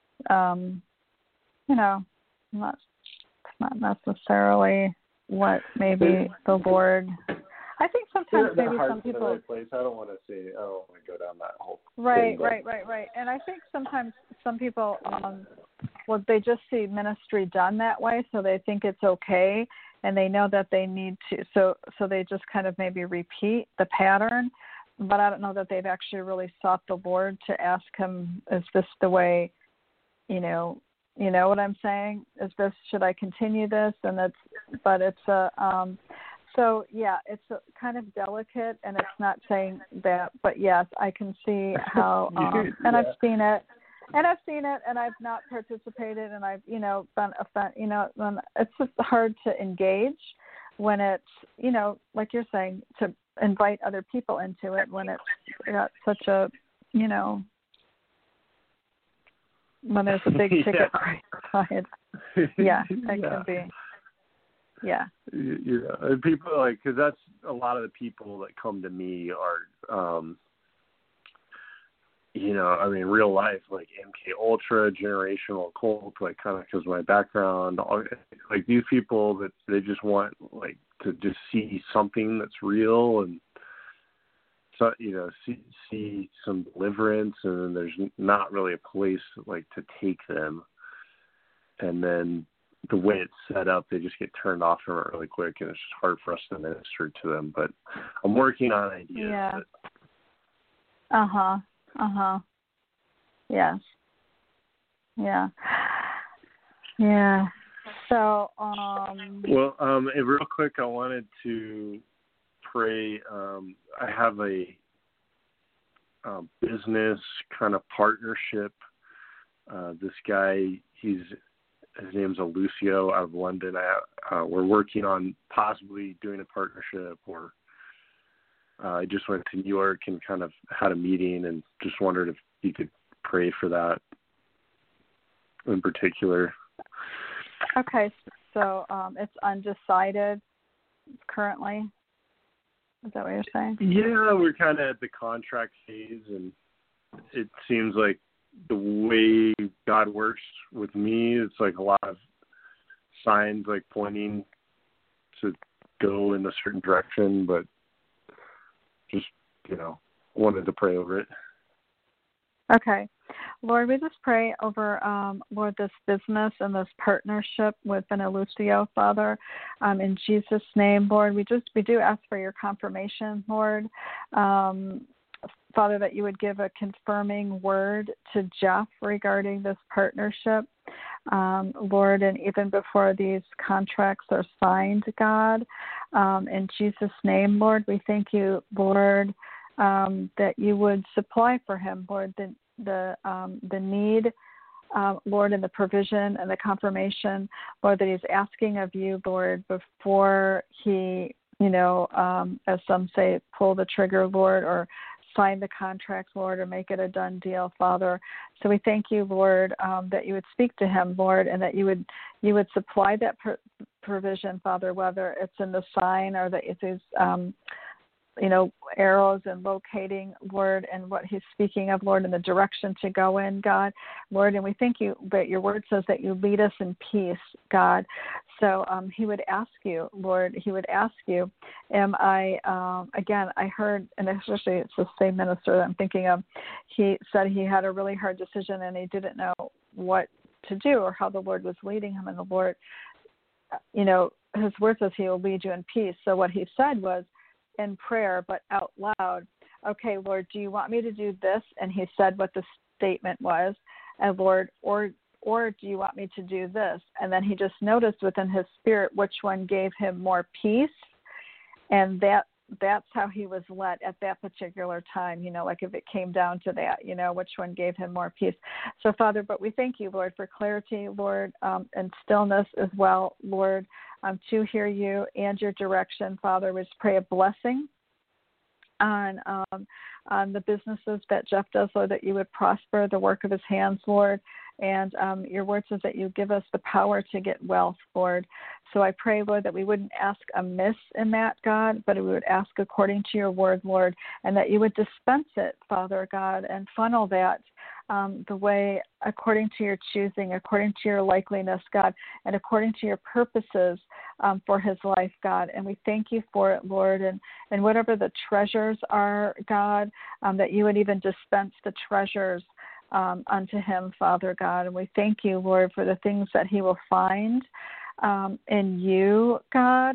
you know, not necessarily what maybe the Lord. I think sometimes maybe some people. Right place. I don't want to go down that whole. Right. thing, Right. And I think sometimes some people, well, they just see ministry done that way, so they think it's okay, and they know that they need to. So they just kind of maybe repeat the pattern. But I don't know that they've actually really sought the Lord to ask him, is this the way, you know what I'm saying? Should I continue this? And it's so yeah, it's a kind of delicate, and it's not saying that, but yes, I can see how, and I've seen it, and I've not participated, and I've, you know, been it's just hard to engage when it's, you know, like you're saying, to invite other people into it when it's got such a, you know, when there's a big ticket price side. Yeah, it can be. Yeah. Yeah, and people like, because that's a lot of the people that come to me are, you know, I mean, real life, like MK Ultra, generational cult, like kind of because of my background, like these people that they just want like to just see something that's real and, so, you know, see some deliverance, and then there's not really a place like to take them, and then the way it's set up, they just get turned off from it really quick, and it's just hard for us to minister to them. But I'm working on ideas. Yeah. Yes. Yeah. Yeah. So. Well, real quick, I wanted to pray. I have a business kind of partnership. This guy, his name's Lucio out of London. We're working on possibly doing a partnership, or I just went to New York and kind of had a meeting and just wondered if you could pray for that in particular. Okay, so it's undecided currently. Is that what you're saying? Yeah, we're kind of at the contract phase, and it seems like the way God works with me, it's like a lot of signs like pointing to go in a certain direction, but just, you know, wanted to pray over it. Okay. Lord, we just pray over, Lord, this business and this partnership with Lucio, Father, in Jesus' name, Lord. We do ask for your confirmation, Lord, Father, that you would give a confirming word to Jeff regarding this partnership, Lord, and even before these contracts are signed, God, in Jesus' name, Lord, we thank you, Lord, that you would supply for him, Lord, the need Lord, in the provision and the confirmation, Lord, that he's asking of you, Lord, before he, as some say, pull the trigger, Lord, or sign the contract, Lord, or make it a done deal, Father. So we thank you, Lord, that you would speak to him, Lord, and that you would supply that provision, Father, whether it's in the sign or that it is, arrows and locating, Lord, and what he's speaking of, Lord, in the direction to go in, God, Lord. And we thank you that your word says that you lead us in peace, God. So he would ask you, Lord, am I, again, I heard, and especially it's the same minister that I'm thinking of, he said he had a really hard decision and he didn't know what to do or how the Lord was leading him. And the Lord, his word says he will lead you in peace. So what he said was, in prayer, but out loud, okay, Lord, do you want me to do this? And he said what the statement was, and Lord, or do you want me to do this? And then he just noticed within his spirit which one gave him more peace, and that's how he was led at that particular time, like if it came down to that, which one gave him more peace. So, Father, but we thank you, Lord, for clarity, Lord, and stillness as well, Lord, to hear you and your direction, Father. We just pray a blessing on the businesses that Jeff does, Lord, that you would prosper the work of his hands, Lord. And your word says that you give us the power to get wealth, Lord. So I pray, Lord, that we wouldn't ask amiss in that, God, but we would ask according to your word, Lord, and that you would dispense it, Father God, and funnel that the way according to your choosing, according to your likeliness, God, and according to your purposes for his life, God. And we thank you for it, Lord, and whatever the treasures are, God, that you would even dispense the treasures unto him, Father God. And we thank you, Lord, for the things that he will find in you, God,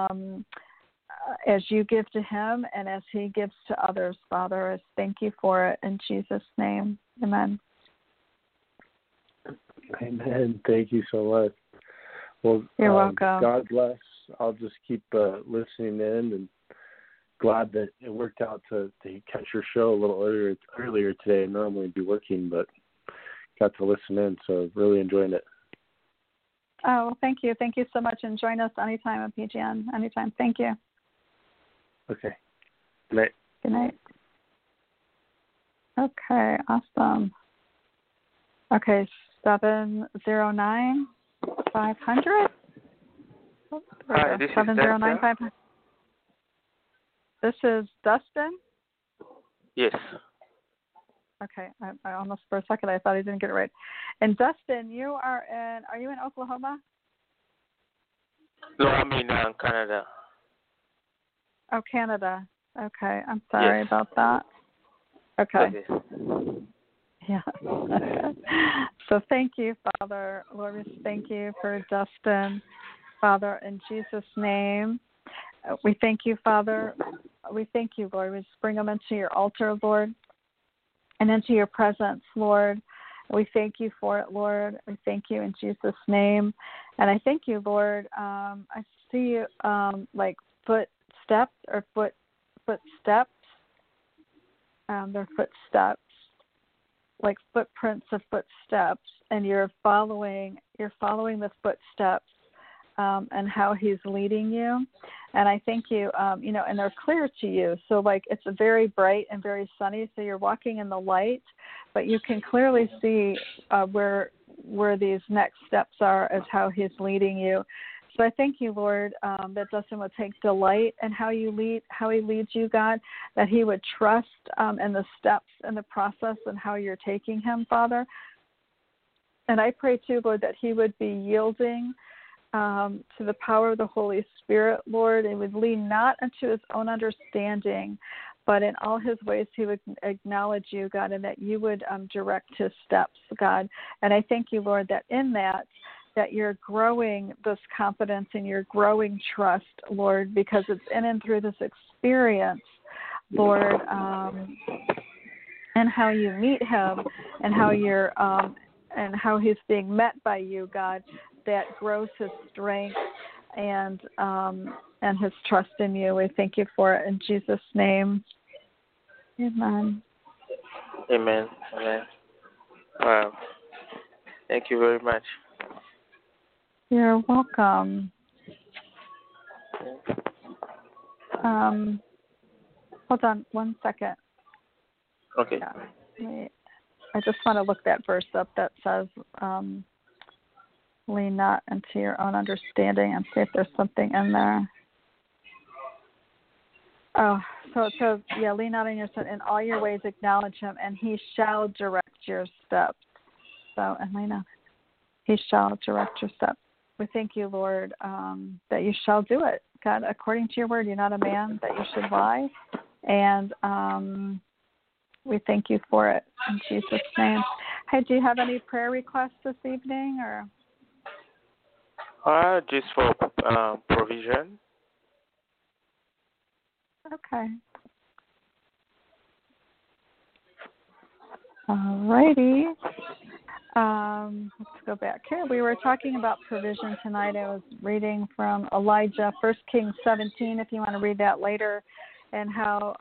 as you give to him and as he gives to others, Father. I thank you for it in Jesus' name. Amen. Amen. Thank you so much. Well, you're welcome. God bless. I'll just keep listening in, and glad that it worked out to catch your show a little earlier today. I'd normally be working, but got to listen in, so really enjoying it. Oh, well, thank you. Thank you so much, and join us anytime at PGN. Anytime. Thank you. Okay. Good night. Good night. Okay, awesome. Okay, 709-500. Hi, this is 709-500. This is Dustin? Yes. Okay, I almost for a second I thought I didn't get it right. And Dustin, are you in Oklahoma? No, I'm in Canada. Oh, Canada. Okay, I'm sorry about that. Okay. Yeah. So thank you, Father. Lord, we thank you for Dustin, Father, in Jesus' name. We thank you, Father. We thank you, Lord. We just bring them into your altar, Lord, and into your presence, Lord. We thank you for it, Lord. We thank you in Jesus' name. And I thank you, Lord. I see like footsteps or footsteps. They're footsteps, like footprints of footsteps, and you're following the footsteps and how he's leading you. And I thank you, and they're clear to you. So like it's very bright and very sunny. So you're walking in the light, but you can clearly see where these next steps are as how he's leading you. So I thank you, Lord, that Dustin would take delight in how he leads you, God, that he would trust in the steps and the process and how you're taking him, Father. And I pray too, Lord, that he would be yielding to the power of the Holy Spirit, Lord, and would lean not unto his own understanding, but in all his ways he would acknowledge you, God, and that you would direct his steps, God. And I thank you, Lord, that in that you're growing this confidence and you're growing trust, Lord, because it's in and through this experience, Lord, and how you meet him and how you're and how he's being met by you, God, that grows his strength and his trust in you. We thank you for it in Jesus' name. Amen. Amen. Amen. Thank you very much. You're welcome. Hold on 1 second. Okay. Yeah. I just want to look that verse up that says, lean not into your own understanding, and see if there's something in there. Oh, so it says, lean not on your son. In all your ways acknowledge him, and he shall direct your steps. So, and lean not. He shall direct your steps. We thank you, Lord, that you shall do it. God, according to your word, you're not a man that you should lie. And we thank you for it in Jesus' name. Hey, do you have any prayer requests this evening, or? Just for provision. Okay. All righty. Let's go back here. We were talking about provision tonight. I was reading from Elijah, 1 Kings 17, if you want to read that later, and how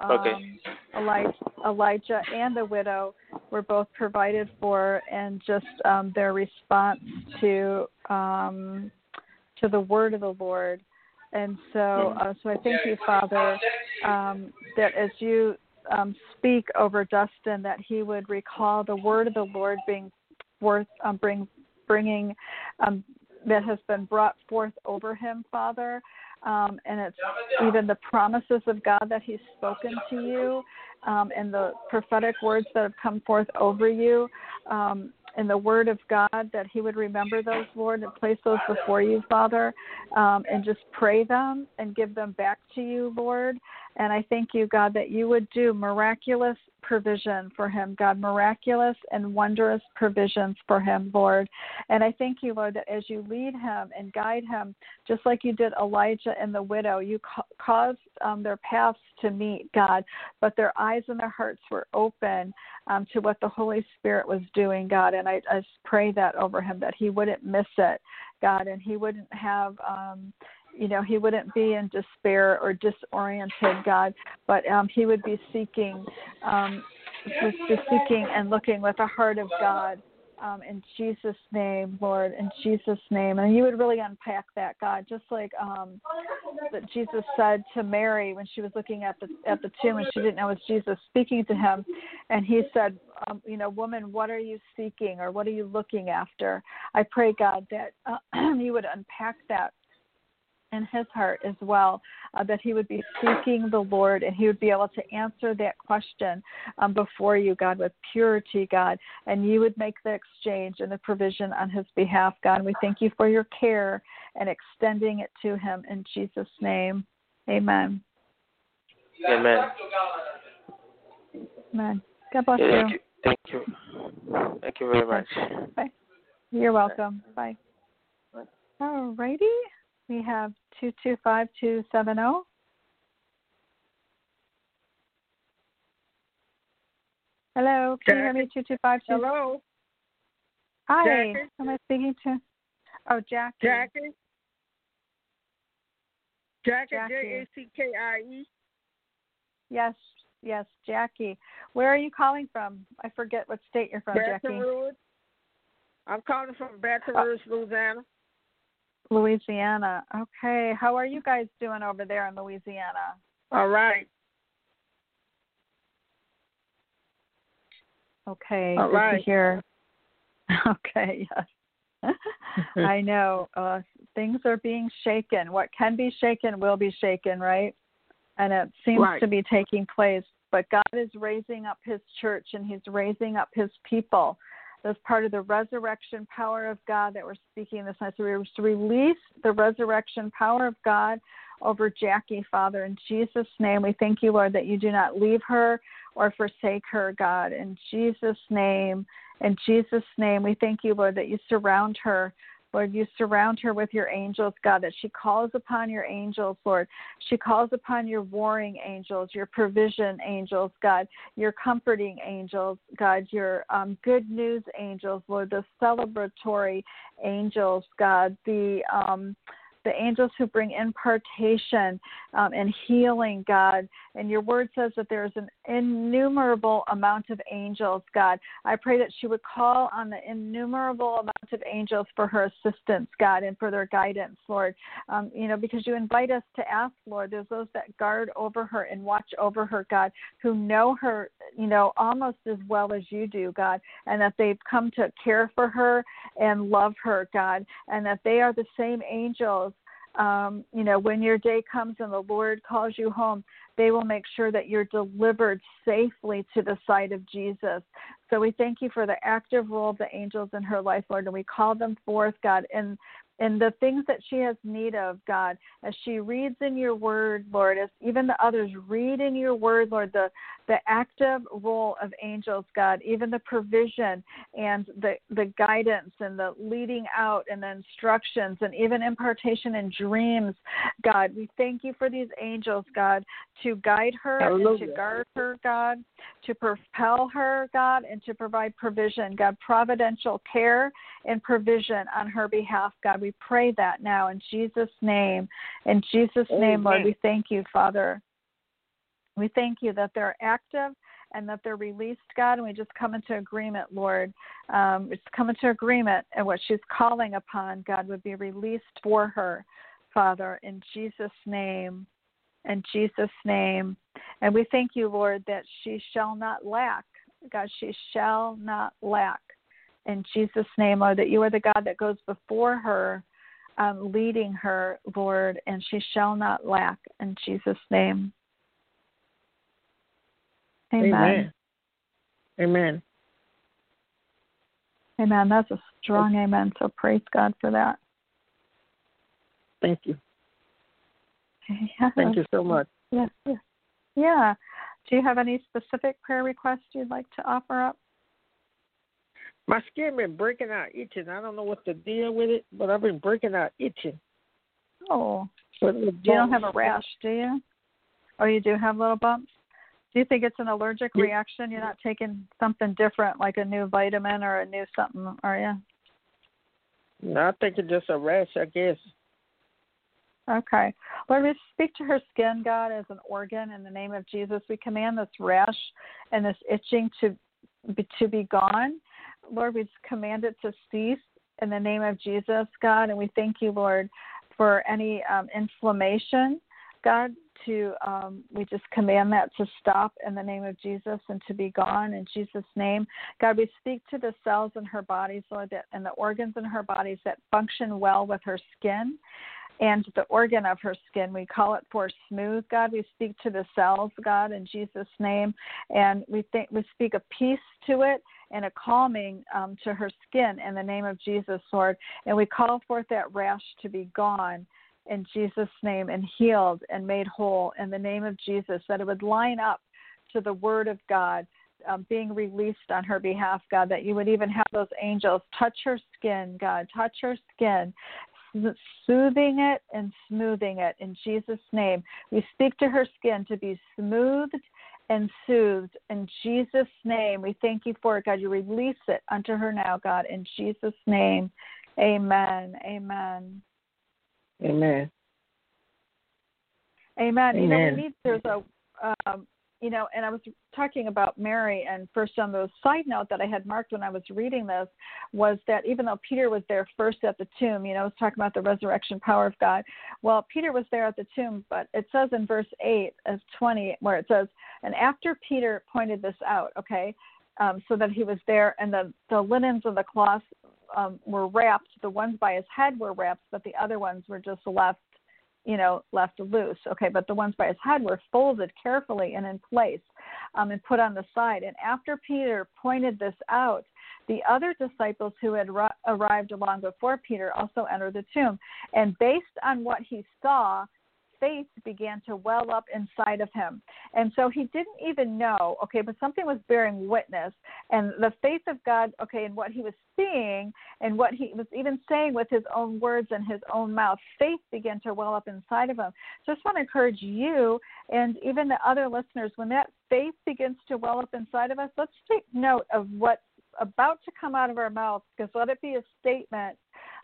Elijah and the widow were both provided for, and just their response to the word of the Lord. And so I thank you, Father, that as you speak over Dustin, that he would recall the word of the Lord being forth, bringing that has been brought forth over him, Father. And it's even the promises of God that he's spoken to you, and the prophetic words that have come forth over you, and the word of God, that he would remember those, Lord, and place those before you, Father, and just pray them and give them back to you, Lord. And I thank you, God, that you would do miraculous provision for him, God, miraculous and wondrous provisions for him, Lord. And I thank you, Lord, that as you lead him and guide him, just like you did Elijah and the widow, you caused their paths to meet, God, but their eyes and their hearts were open to what the Holy Spirit was doing, God. And I just pray that over him, that he wouldn't miss it, God, and he wouldn't have he wouldn't be in despair or disoriented, God, but he would be seeking and looking with the heart of God, in Jesus' name, Lord, in Jesus' name. And you would really unpack that, God, just like that Jesus said to Mary when she was looking at the tomb and she didn't know it was Jesus speaking to him. And he said, woman, what are you seeking, or what are you looking after? I pray, God, that you would unpack that in his heart as well, that he would be seeking the Lord, and he would be able to answer that question before you, God, with purity, God, and you would make the exchange and the provision on his behalf, God. And we thank you for your care and extending it to him in Jesus' name. Amen. Amen. Amen. God bless you. Thank you. Thank you very much. Bye. You're welcome. Bye. All righty. We have 225270. Hello, can you hear me? 2252. Hello. Hi. Jackie? Who am I speaking to? Oh, Jackie. Jackie, Jackie. Yes, Jackie. Where are you calling from? I forget what state you're from, Baton Jackie. Rouge. I'm calling from Baton Rouge, Louisiana. Louisiana. Okay. How are you guys doing over there in Louisiana? All right. Okay. All good right. to hear. Okay. Yes. I know. Things are being shaken. What can be shaken will be shaken, right? And it seems to be taking place. But God is raising up his church, and he's raising up his people. That's part of the resurrection power of God that we're speaking this night. So we're to release the resurrection power of God over Jackie, Father. In Jesus' name, we thank you, Lord, that you do not leave her or forsake her, God. In Jesus' name, we thank you, Lord, that you surround her. Lord, you surround her with your angels, God, that she calls upon your angels, Lord. She calls upon your warring angels, your provision angels, God, your comforting angels, God, your good news angels, Lord, the celebratory angels, God, the the angels who bring impartation and healing, God. And your word says that there is an innumerable amount of angels, God. I pray that she would call on the innumerable amount of angels for her assistance, God, and for their guidance, Lord. Because you invite us to ask, Lord, there's those that guard over her and watch over her, God, who know her, almost as well as you do, God, and that they've come to care for her and love her, God, and that they are the same angels. When your day comes and the Lord calls you home, they will make sure that you're delivered safely to the side of Jesus. So we thank you for the active role of the angels in her life, Lord, and we call them forth, God, and the things that she has need of, God, as she reads in your word, Lord, as even the others read in your word, Lord, the active role of angels, God, even the provision and the guidance and the leading out and the instructions and even impartation in dreams, God. We thank you for these angels, God, to guide her and to guard her, God, to propel her, God, and to provide provision, God, providential care and provision on her behalf, God. We pray that now in Jesus' name. In Jesus' name, Lord, we thank you, Father. We thank you that they're active and that they're released, God, and we just come into agreement, Lord. We just come into agreement, and what she's calling upon, God, would be released for her, Father, in Jesus' name. In Jesus' name. And we thank you, Lord, that she shall not lack. God, she shall not lack. In Jesus' name, Lord, that you are the God that goes before her, leading her, Lord, and she shall not lack. In Jesus' name. Amen. Amen. Amen. That's a strong amen. So praise God for that. Thank you. Yeah. Thank you so much. Yes. Yeah. Do you have any specific prayer requests you'd like to offer up? My skin been breaking out itching. I don't know what's the deal with it, but I've been breaking out itching. Oh. You don't have a rash, do you? Oh, you do have little bumps? Do you think it's an allergic reaction? You're not taking something different, like a new vitamin or a new something, are you? No, I think it's just a rash, I guess. Okay. Lord, we speak to her skin, God, as an organ in the name of Jesus. We command this rash and this itching to be gone. Lord, we just command it to cease in the name of Jesus, God. And we thank you, Lord, for any inflammation, God, we just command that to stop in the name of Jesus and to be gone in Jesus' name. God, we speak to the cells in her bodies, Lord, and the organs in her bodies that function well with her skin. And the organ of her skin, we call it for smooth, God. We speak to the cells, God, in Jesus' name. And we speak a peace to it and a calming to her skin in the name of Jesus, Lord. And we call forth that rash to be gone in Jesus' name and healed and made whole in the name of Jesus, that it would line up to the word of God being released on her behalf, God, that you would even have those angels touch her skin, God, touch her skin, soothing it and smoothing it in Jesus' name. We speak to her skin to be smoothed and soothed in Jesus' name. We thank you for it, God. You release it unto her now, God, in Jesus' name. Amen. Amen. Amen. Amen. There's a, and I was talking about Mary, and first on the side note that I had marked when I was reading this was that even though Peter was there first at the tomb, I was talking about the resurrection power of God. Well, Peter was there at the tomb, but it says in verse 8 of 20 where it says, and after Peter pointed this out, so that he was there, and the linens of the cloths were wrapped. The ones by his head were wrapped, but the other ones were just left loose. But the ones by his head were folded carefully and in place and put on the side. And after Peter pointed this out, the other disciples who had arrived along before Peter also entered the tomb. And based on what he saw, faith began to well up inside of him. And so he didn't even know, but something was bearing witness. And the faith of God, and what he was seeing and what he was even saying with his own words and his own mouth, faith began to well up inside of him. So I just want to encourage you and even the other listeners, when that faith begins to well up inside of us, let's take note of what's about to come out of our mouths, because let it be a statement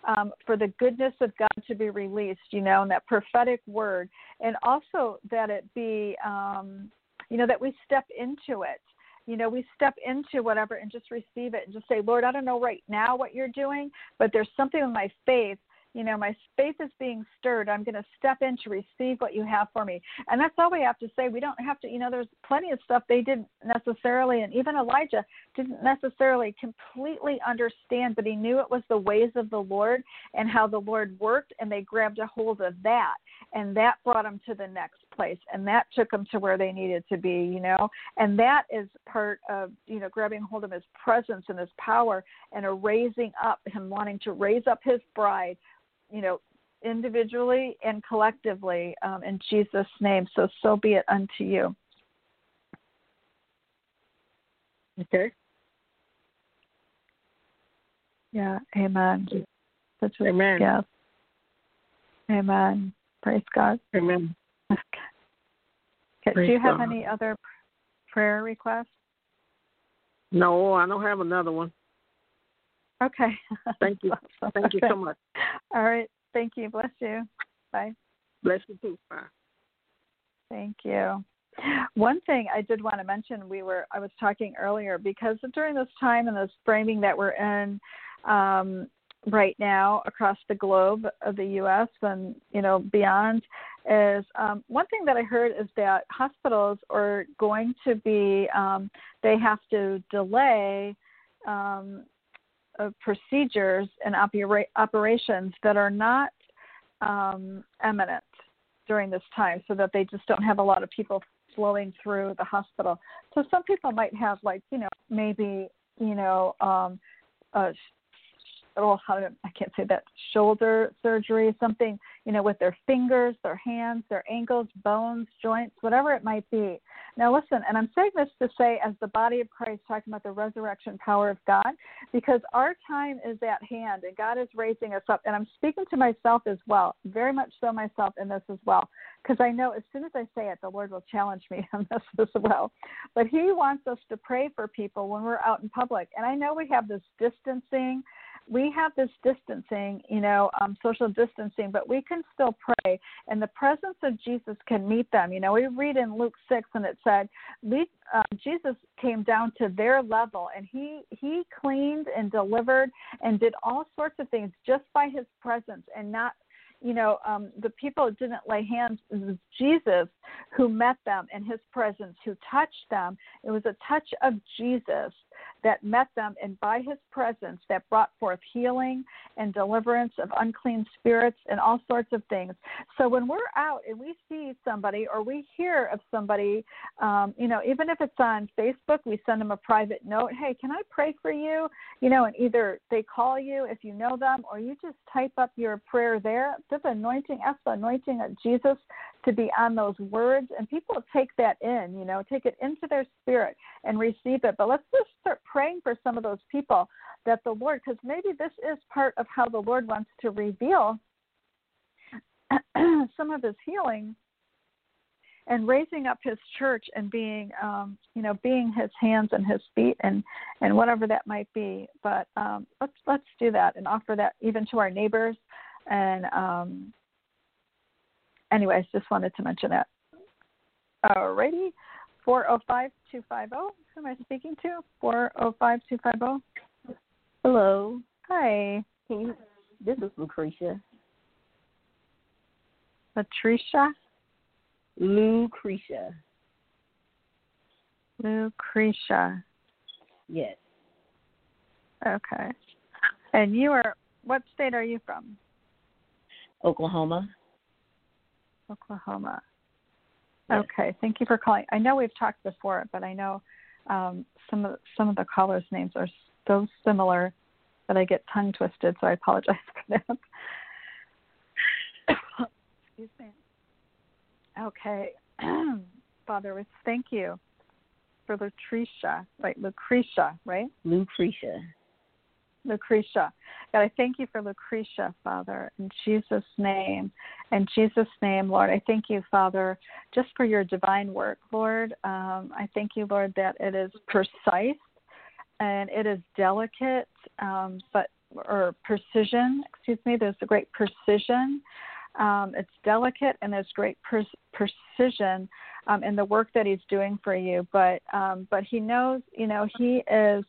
for the goodness of God to be released, and that prophetic word, and also that it be, that we step into it. We step into whatever and just receive it and just say, Lord, I don't know right now what you're doing, but there's something in my faith. My faith is being stirred. I'm going to step in to receive what you have for me. And that's all we have to say. We don't have to, there's plenty of stuff they didn't necessarily, and even Elijah didn't necessarily completely understand, but he knew it was the ways of the Lord and how the Lord worked, and they grabbed a hold of that. And that brought them to the next place, and that took them to where they needed to be, And that is part of, grabbing hold of his presence and his power and a raising up, him wanting to raise up his bride, individually and collectively, in Jesus' name. So be it unto you. Okay. Yeah. Amen. Amen. Yeah. Amen. Praise God. Amen. Okay. Do you have any other prayer requests? No, I don't have another one. Okay. Thank you. Thank you so much. All right. Thank you. Bless you. Bye. Bless you too. Bye. Thank you. One thing I did want to mention, I was talking earlier, because during this time and this framing that we're in right now across the globe of the U.S. and, beyond, is one thing that I heard is that hospitals are going to be, they have to delay procedures and operations that are not imminent during this time, so that they just don't have a lot of people flowing through the hospital. So some people might have, maybe, I can't say that, shoulder surgery, something, with their fingers, their hands, their ankles, bones, joints, whatever it might be. Now listen, and I'm saying this to say, as the body of Christ, talking about the resurrection power of God, because our time is at hand and God is raising us up. And I'm speaking to myself as well, very much so myself in this as well, because I know as soon as I say it, the Lord will challenge me on this as well. But he wants us to pray for people when we're out in public. And I know we have this distancing, social distancing, but we can still pray, and the presence of Jesus can meet them. We read in Luke 6, and it said, Jesus came down to their level, and he cleaned and delivered and did all sorts of things just by his presence, and not, the people didn't lay hands. It was Jesus who met them in his presence, who touched them. It was a touch of Jesus that met them, and by his presence that brought forth healing and deliverance of unclean spirits and all sorts of things. So when we're out and we see somebody or we hear of somebody, even if it's on Facebook, we send them a private note, hey, can I pray for you? And either they call you if you know them, or you just type up your prayer there. Ask the anointing of Jesus to be on those words, and people take that in, take it into their spirit and receive it. But let's just start praying for some of those people, that the Lord, because maybe this is part of how the Lord wants to reveal some of his healing and raising up his church and being, being his hands and his feet and whatever that might be. But let's do that and offer that even to our neighbors. And anyways, just wanted to mention that. Alrighty, 405-250. Who am I speaking to? 405-250. Hello. Hi. This is Lucretia. Lucretia. Yes. Okay. And what state are you from? Oklahoma. Yes. Okay. Thank you for calling. I know we've talked before, but I know some of the callers' names are so similar that I get tongue twisted, so I apologize for that. Excuse me. Okay. Father, we thank you for Lucretia, right? Lucretia. God, I thank you for Lucretia, Father, in Jesus' name. In Jesus' name, Lord, I thank you, Father, just for your divine work, Lord. I thank you, Lord, that it is precise and it is delicate, but or precision. Excuse me. There's a great precision. It's delicate, and there's great precision in the work that he's doing for you. But he knows, he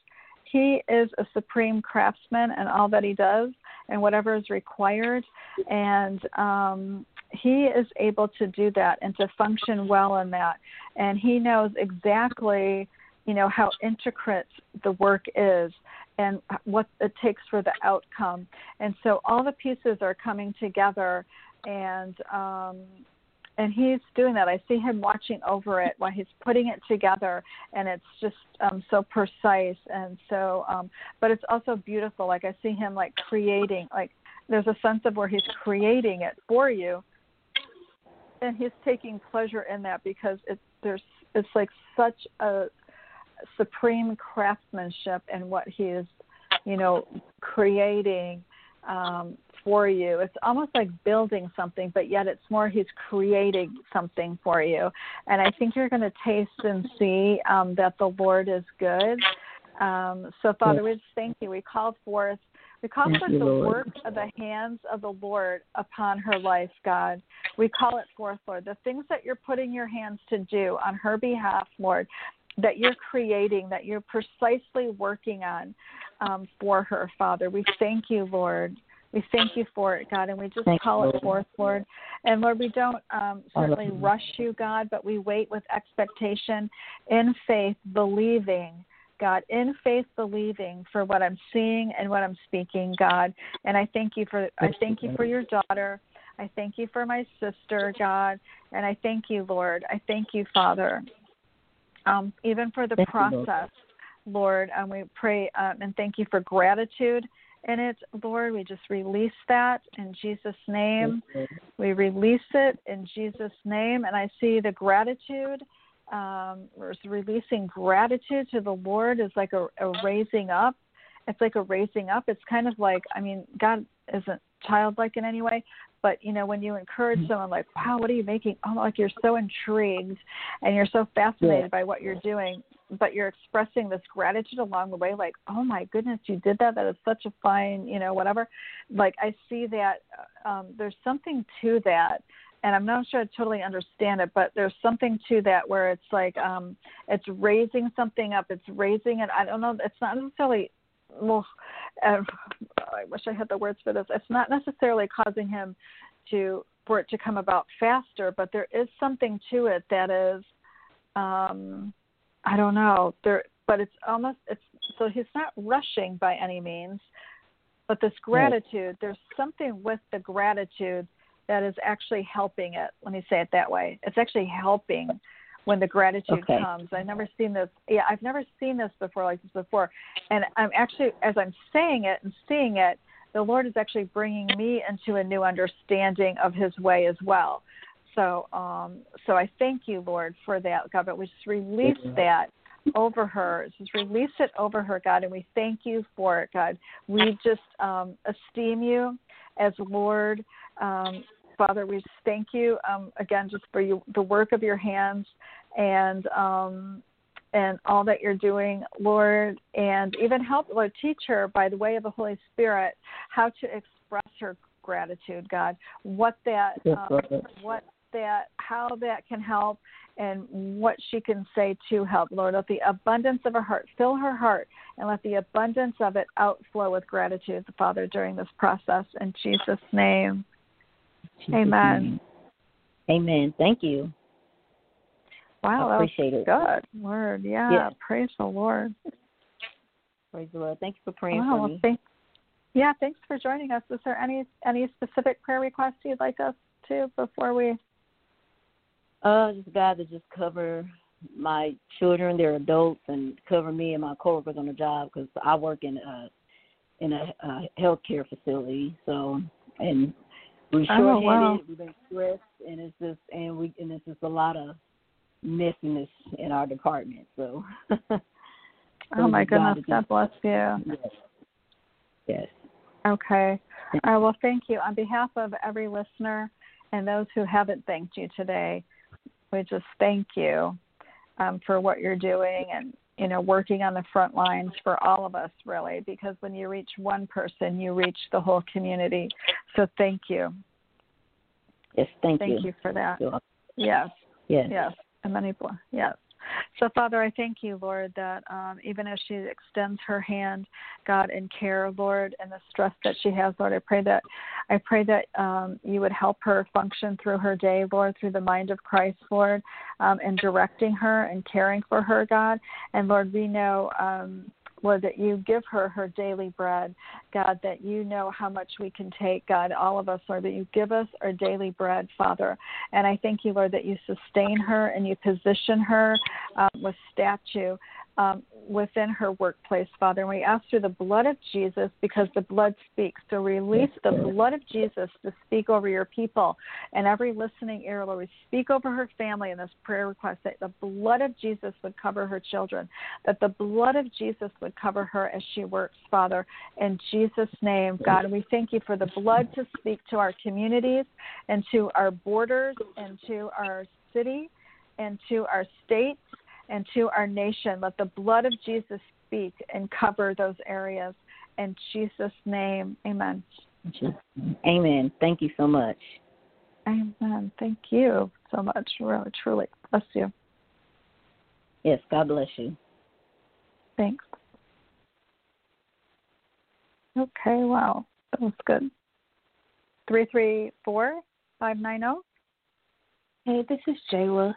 is a supreme craftsman in all that he does and whatever is required, and he is able to do that and to function well in that. And he knows exactly, how intricate the work is and what it takes for the outcome. And so all the pieces are coming together, and he's doing that. I see him watching over it while he's putting it together, and it's just so precise and so. But it's also beautiful. Like I see him like creating. Like there's a sense of where he's creating it for you, and he's taking pleasure in that because it's like such a supreme craftsmanship in what he is, creating. For you. It's almost like building something, but yet it's more he's creating something for you. And I think you're going to taste and see that the Lord is good. So, Father, we just thank you. We call forth the work of the hands of the Lord upon her life, God. We call it forth, Lord. The things that you're putting your hands to do on her behalf, Lord, that you're creating, that you're precisely working on for her, Father. We thank you, Lord. We thank you for it, God, and we just call it forth, Lord. And, Lord, we don't certainly rush you, God, but we wait with expectation, in faith, believing, God, in faith, believing for what I'm seeing and what I'm speaking, God. And I thank you for your daughter. I thank you for my sister, God, and I thank you, Lord. I thank you, Father, even for the process, Lord. And we pray and thank you for gratitude in it, Lord. We just release that in Jesus' name. We release it in Jesus' name. And I see the gratitude, releasing gratitude to the Lord is like a raising up. It's like a raising up. It's kind of like, God isn't childlike in any way, but, when you encourage someone like, wow, what are you making? Oh, like you're so intrigued and you're so fascinated by what you're doing, but you're expressing this gratitude along the way, like, oh my goodness, you did that. That is such a fine, whatever. Like I see that there's something to that. And I'm not sure I totally understand it, but there's something to that where it's like it's raising something up. It's raising it. I don't know. It's not necessarily, I wish I had the words for this. It's not necessarily causing him for it to come about faster, but there is something to it that is, I don't know, but so he's not rushing by any means, but this gratitude, there's something with the gratitude that is actually helping it. Let me say it that way. It's actually helping when the gratitude comes. I've never seen this. Yeah, I've never seen this before, like this before. And I'm actually, as I'm saying it and seeing it, the Lord is actually bringing me into a new understanding of his way as well. So I thank you, Lord, for that, God. But we just release that over her. Just release it over her, God, and we thank you for it, God. We just esteem you as Lord. Father, we just thank you again just for the work of your hands and all that you're doing, Lord, and even help, Lord, teach her by the way of the Holy Spirit how to express her gratitude, God. How that can help, and what she can say to help, Lord. Let the abundance of her heart fill her heart, and let the abundance of it outflow with gratitude, Father, during this process. In Jesus' name, amen. Amen. Thank you. Wow, I appreciate it. Good word. Yeah, praise the Lord. Praise the Lord. Thank you for praying for me. Thanks for joining us. Is there any specific prayer requests you'd like us to before we? Just God to just cover my children, their adults, and cover me and my coworkers on the job, because I work in a healthcare facility. So, and we're short-handed, we've been stressed, and it's just a lot of messiness in our department. So, oh my goodness, God bless you. Yes. Okay. Well, thank you on behalf of every listener and those who haven't thanked you today. We just thank you for what you're doing, working on the front lines for all of us, really, because when you reach one person, you reach the whole community. So thank you. Yes, thank you. Thank you for that. Yes. Yes. Yes. And many more. Yes. So, Father, I thank you, Lord, that even as she extends her hand, God, in care, Lord, and the stress that she has, Lord, I pray that you would help her function through her day, Lord, through the mind of Christ, Lord, and directing her and caring for her, God. And, Lord, we know, Lord, that you give her her daily bread, God, that you know how much we can take, God, all of us, Lord, that you give us our daily bread, Father. And I thank you, Lord, that you sustain her and you position her with statue within her workplace, Father. And we ask through the blood of Jesus, because the blood speaks. So release the blood of Jesus to speak over your people and every listening ear, Lord. We speak over her family in this prayer request that the blood of Jesus would cover her children, that the blood of Jesus would cover her as she works, Father, in Jesus' name, God. And we thank you for the blood to speak to our communities and to our borders and to our city and to our states and to our nation. Let the blood of Jesus speak and cover those areas. In Jesus' name, amen. Amen. Thank you so much. Amen. Thank you so much. Really, truly. Bless you. Yes, God bless you. Thanks. Okay, wow. That was good. 334-590. Hey, this is Jayla.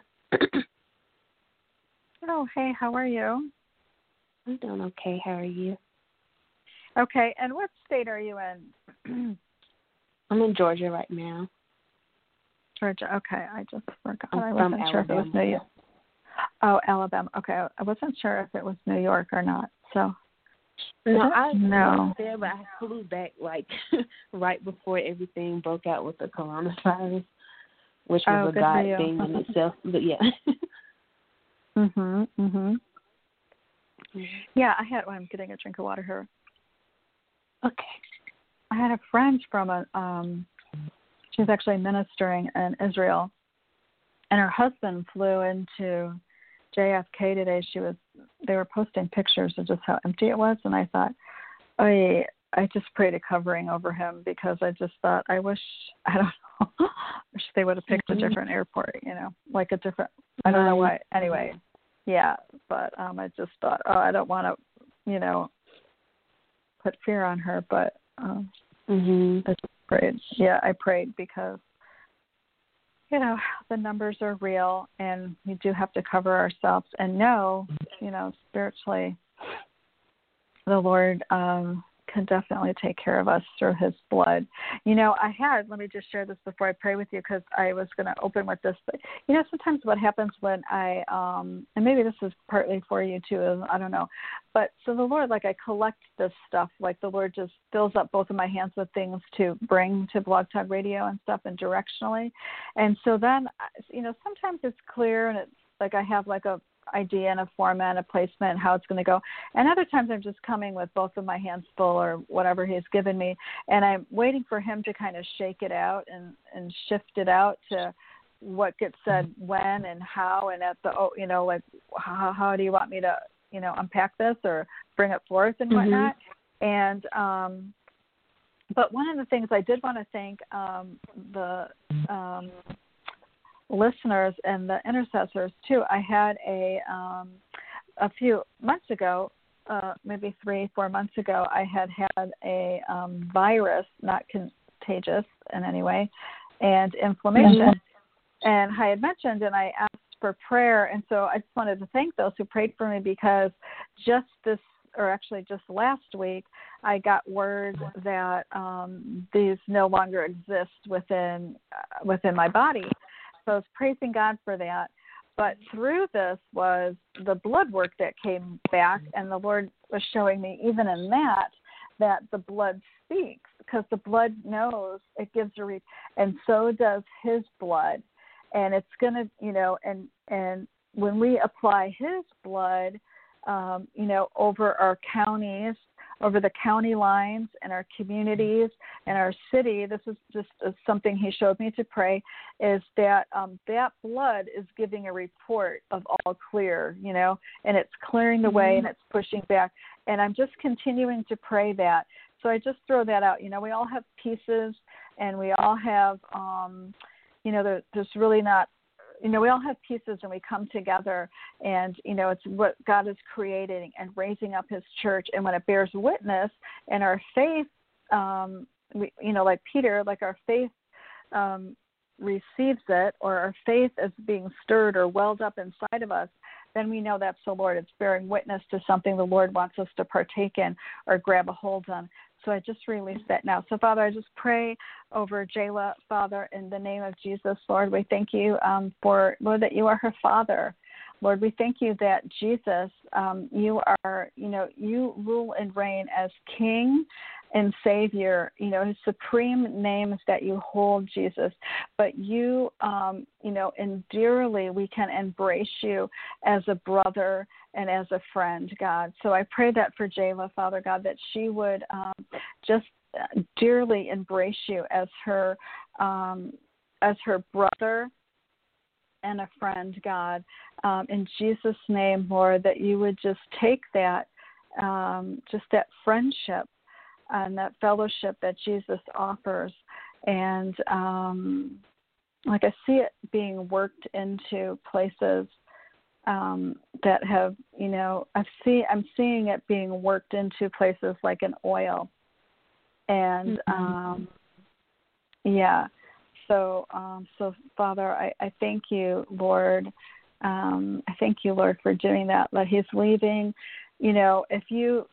Oh, hey, how are you? I'm doing okay. How are you? Okay, and what state are you in? I'm in Georgia right now. Georgia, okay. I just forgot. I'm I from wasn't sure if it was New York. Oh, Alabama. Okay, I wasn't sure if it was New York or not. So. No, I was there, but I flew back like right before everything broke out with the coronavirus, which was a God thing in itself. But yeah. Yeah, I'm getting a drink of water here. Okay. I had a friend from she's actually ministering in Israel, and her husband flew into JFK today. They were posting pictures of just how empty it was, and I thought, I just prayed a covering over him, because I just thought, I wish they would have picked a different airport, like a different, I don't know why. Anyway, yeah, but I just thought, I don't want to, put fear on her, but I just prayed. Yeah, I prayed because, the numbers are real, and we do have to cover ourselves and know, spiritually, the Lord can definitely take care of us through his blood. Let me just share this before I pray with you, because I was going to open with this, but sometimes what happens when I, and maybe this is partly for you too, I don't know, but so the Lord, I collect this stuff, the Lord just fills up both of my hands with things to bring to Blog Talk Radio and stuff, and directionally. And so then, sometimes it's clear, and it's I have a idea and a format, a placement, how it's going to go. And other times I'm just coming with both of my hands full, or whatever he's given me, and I'm waiting for him to kind of shake it out and shift it out to what gets said when and how, and at the, how do you want me to, unpack this or bring it forth and whatnot. And, but one of the things I did want to thank the listeners and the intercessors too. I had a few months ago, maybe 3-4 months ago, I had a virus, not contagious in any way, and inflammation. And I had mentioned, and I asked for prayer, and so I just wanted to thank those who prayed for me, because just last week, I got word that these no longer exist within my body. So I was praising God for that. But through this was the blood work that came back, and the Lord was showing me, even in that the blood speaks, because the blood knows, it gives and so does his blood. And it's going to, and when we apply his blood, over our counties, over the county lines and our communities and our city. This is just something he showed me to pray, is that that blood is giving a report of all clear, and it's clearing the way and it's pushing back. And I'm just continuing to pray that. So I just throw that out. We all have pieces, and we all have, there's really not, we all have pieces, and we come together, and, it's what God is creating and raising up his church. And when it bears witness and our faith, like Peter, like our faith receives it, or our faith is being stirred or welled up inside of us, then we know that's the Lord. It's bearing witness to something the Lord wants us to partake in or grab a hold on. So I just release that now. So, Father, I just pray over Jayla, Father, in the name of Jesus, Lord. We thank you for, Lord, that you are her father. Lord, we thank you that Jesus, you are, you rule and reign as King and Savior. His supreme name is that you hold, Jesus. But you, and dearly we can embrace you as a brother and as a friend, God. So I pray that for Jayla, Father God, that she would just dearly embrace you as her brother and a friend, God. In Jesus' name, Lord, that you would just take that, just that friendship and that fellowship that Jesus offers, and like I see it being worked into places that have, I'm seeing it being worked into places like an oil, and So Father, I thank you, Lord. I thank you, Lord, for doing that. That he's leaving, if you,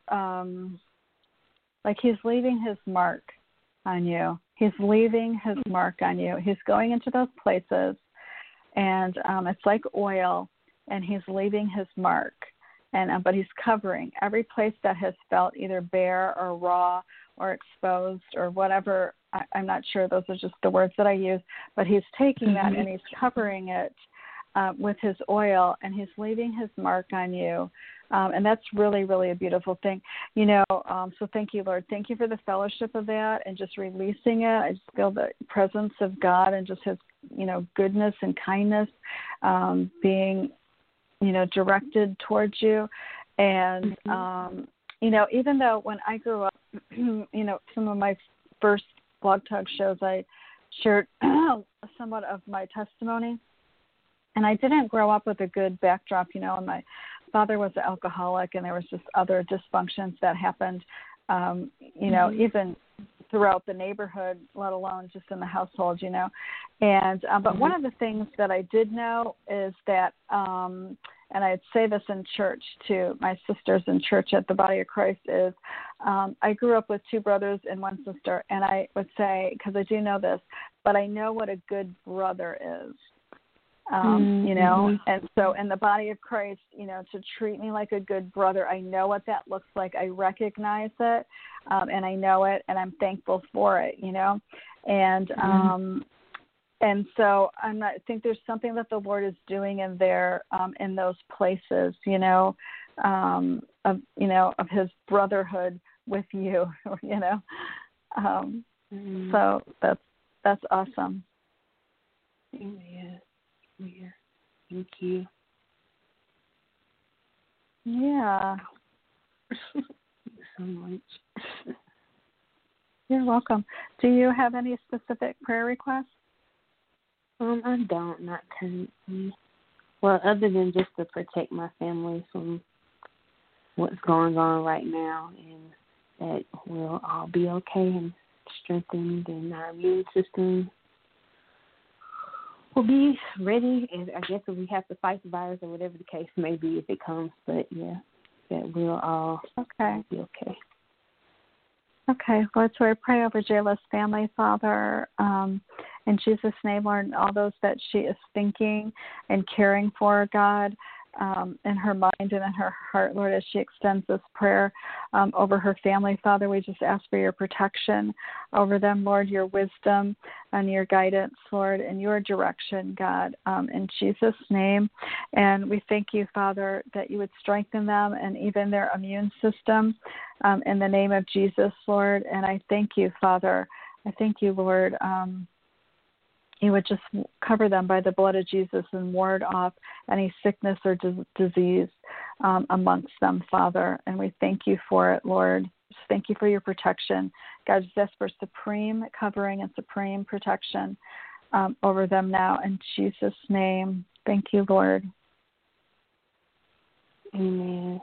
he's leaving his mark on you. He's leaving his mark on you. He's going into those places, and it's like oil, and he's leaving his mark. And but he's covering every place that has felt either bare or raw or exposed or whatever. I'm not sure. Those are just the words that I use. But he's taking that and he's covering it with his oil, and he's leaving his mark on you. And that's really, really a beautiful thing. So thank you, Lord. Thank you for the fellowship of that and just releasing it. I just feel the presence of God and just his, goodness and kindness being, directed towards you. And, even though when I grew up, some of my first Blog Talk shows, I shared somewhat of my testimony. And I didn't grow up with a good backdrop, and my father was an alcoholic, and there was just other dysfunctions that happened, even throughout the neighborhood, let alone just in the household, And but one of the things that I did know is that, and I'd say this in church to my sisters in church at the Body of Christ, is I grew up with two brothers and one sister, and I would say, because I do know this, but I know what a good brother is. And so in the Body of Christ, to treat me like a good brother, I know what that looks like. I recognize it, and I know it, and I'm thankful for it, and so I think there's something that the Lord is doing in there, in those places, of his brotherhood with you, So that's awesome. Amen. Yeah. Thank you. Yeah. Thank you so much. You're welcome. Do you have any specific prayer requests? I don't, not currently. Well, other than just to protect my family from what's going on right now, and that we'll all be okay and strengthened, and our immune system will be ready, and I guess if we have to fight the virus or whatever the case may be if it comes, but yeah, that we'll all be okay. Okay, Lord, so I pray over Jayla's family, Father, in Jesus' name, Lord, and all those that she is thinking and caring for, God. in her mind and in her heart, Lord, as she extends this prayer over her family. Father, we just ask for your protection over them, Lord, your wisdom and your guidance, Lord, and your direction, God, in Jesus' name. And we thank you, Father, that you would strengthen them and even their immune system in the name of Jesus, Lord. And I thank you, Father. I thank you, Lord. You would just cover them by the blood of Jesus and ward off any sickness or disease amongst them, Father. And we thank you for it, Lord. Just thank you for your protection. God, just ask for supreme covering and supreme protection over them now in Jesus' name. Thank you, Lord. Amen.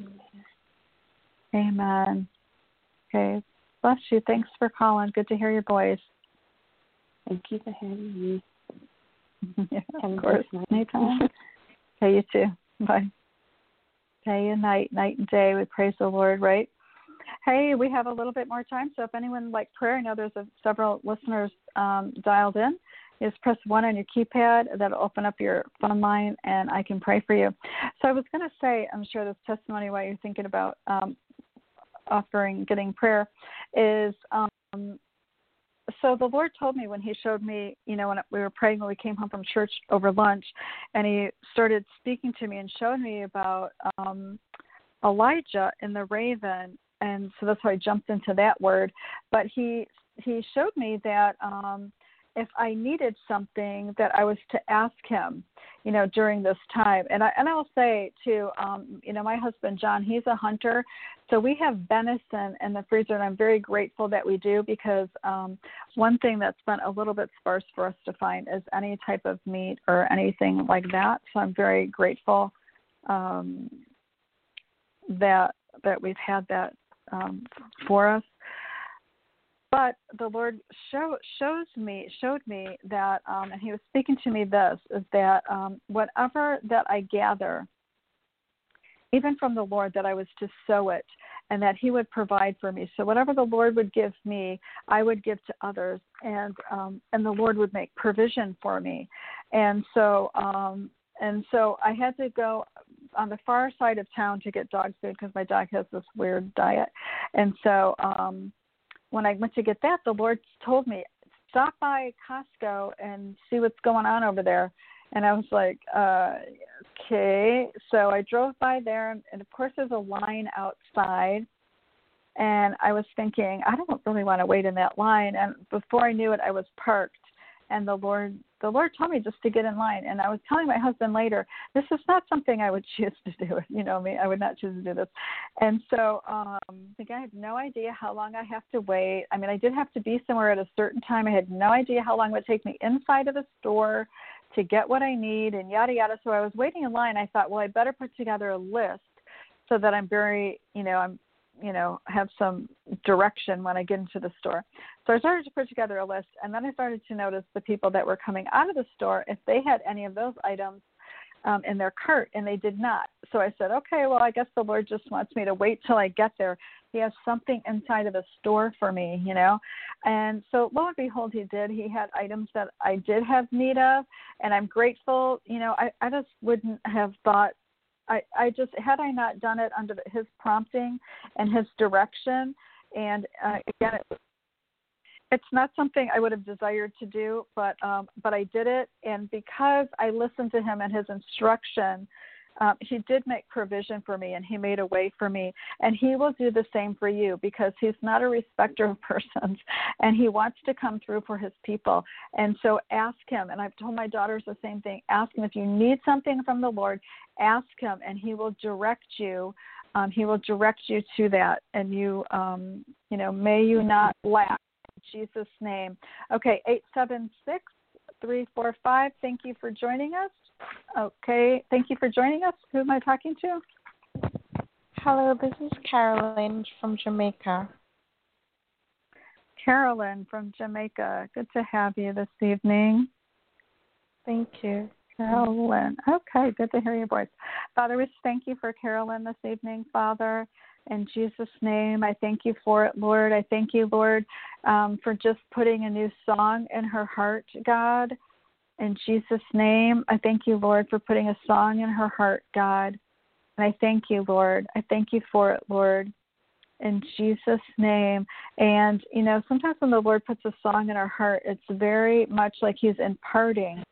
Amen. Okay. Bless you. Thanks for calling. Good to hear your voice. Thank you for having me. Yeah, of course. Anytime. Okay, you too. Bye. Day and night and day. We praise the Lord, right? Hey, we have a little bit more time, so if anyone would like prayer, I know there's several listeners dialed in. Just press 1 on your keypad. That'll open up your phone line, and I can pray for you. So I was going to say, I'm sure this testimony while you're thinking about getting prayer is so the Lord told me when he showed me, when we were praying when we came home from church over lunch, and he started speaking to me and showed me about Elijah and the raven. And so that's why I jumped into that word. But he showed me that if I needed something that I was to ask him, during this time. And I'll say too, my husband, John, he's a hunter. So we have venison in the freezer, and I'm very grateful that we do because one thing that's been a little bit sparse for us to find is any type of meat or anything like that. So I'm very grateful that we've had that for us. But the Lord showed me that, and he was speaking to me this, is that whatever that I gather, even from the Lord, that I was to sow it and that he would provide for me. So whatever the Lord would give me, I would give to others, and the Lord would make provision for me. And so I had to go on the far side of town to get dog food because my dog has this weird diet. And so when I went to get that, the Lord told me, stop by Costco and see what's going on over there. And I was like, okay. So I drove by there, and of course there's a line outside. And I was thinking, I don't really want to wait in that line. And before I knew it, I was parked. And the Lord told me just to get in line. And I was telling my husband later, this is not something I would choose to do. You know me, I would not choose to do this. And so I had no idea how long I have to wait. I mean, I did have to be somewhere at a certain time. I had no idea how long it would take me inside of the store to get what I need and yada, yada. So I was waiting in line. I thought, well, I better put together a list so that I'm very, have some direction when I get into the store. So I started to put together a list, and then I started to notice the people that were coming out of the store, if they had any of those items in their cart, and they did not. So I said, okay, well, I guess the Lord just wants me to wait till I get there. He has something inside of the store for me, And so lo and behold, he did. He had items that I did have need of, and I'm grateful. I just wouldn't have thought, I just, had I not done it under his prompting and his direction, and again, it's not something I would have desired to do, but I did it, and because I listened to him and his instruction, he did make provision for me, and he made a way for me, and he will do the same for you because he's not a respecter of persons, and he wants to come through for his people. And so ask him, and I've told my daughters the same thing, ask him if you need something from the Lord, ask him, and he will direct you. He will direct you to that, and you, may you not lack. In Jesus' name. Okay, 876-345. Thank you for joining us. Okay, thank you for joining us. Who am I talking to? Hello, this is Carolyn from Jamaica. Carolyn from Jamaica. Good to have you this evening. Thank you. Carolyn. Okay, good to hear your voice. Father, we thank you for Carolyn this evening, Father. In Jesus' name, I thank you for it, Lord. I thank you, Lord, for just putting a new song in her heart, God. In Jesus' name, I thank you, Lord, for putting a song in her heart, God. And I thank you, Lord. I thank you for it, Lord, in Jesus' name. And, sometimes when the Lord puts a song in our heart, it's very much like he's imparting,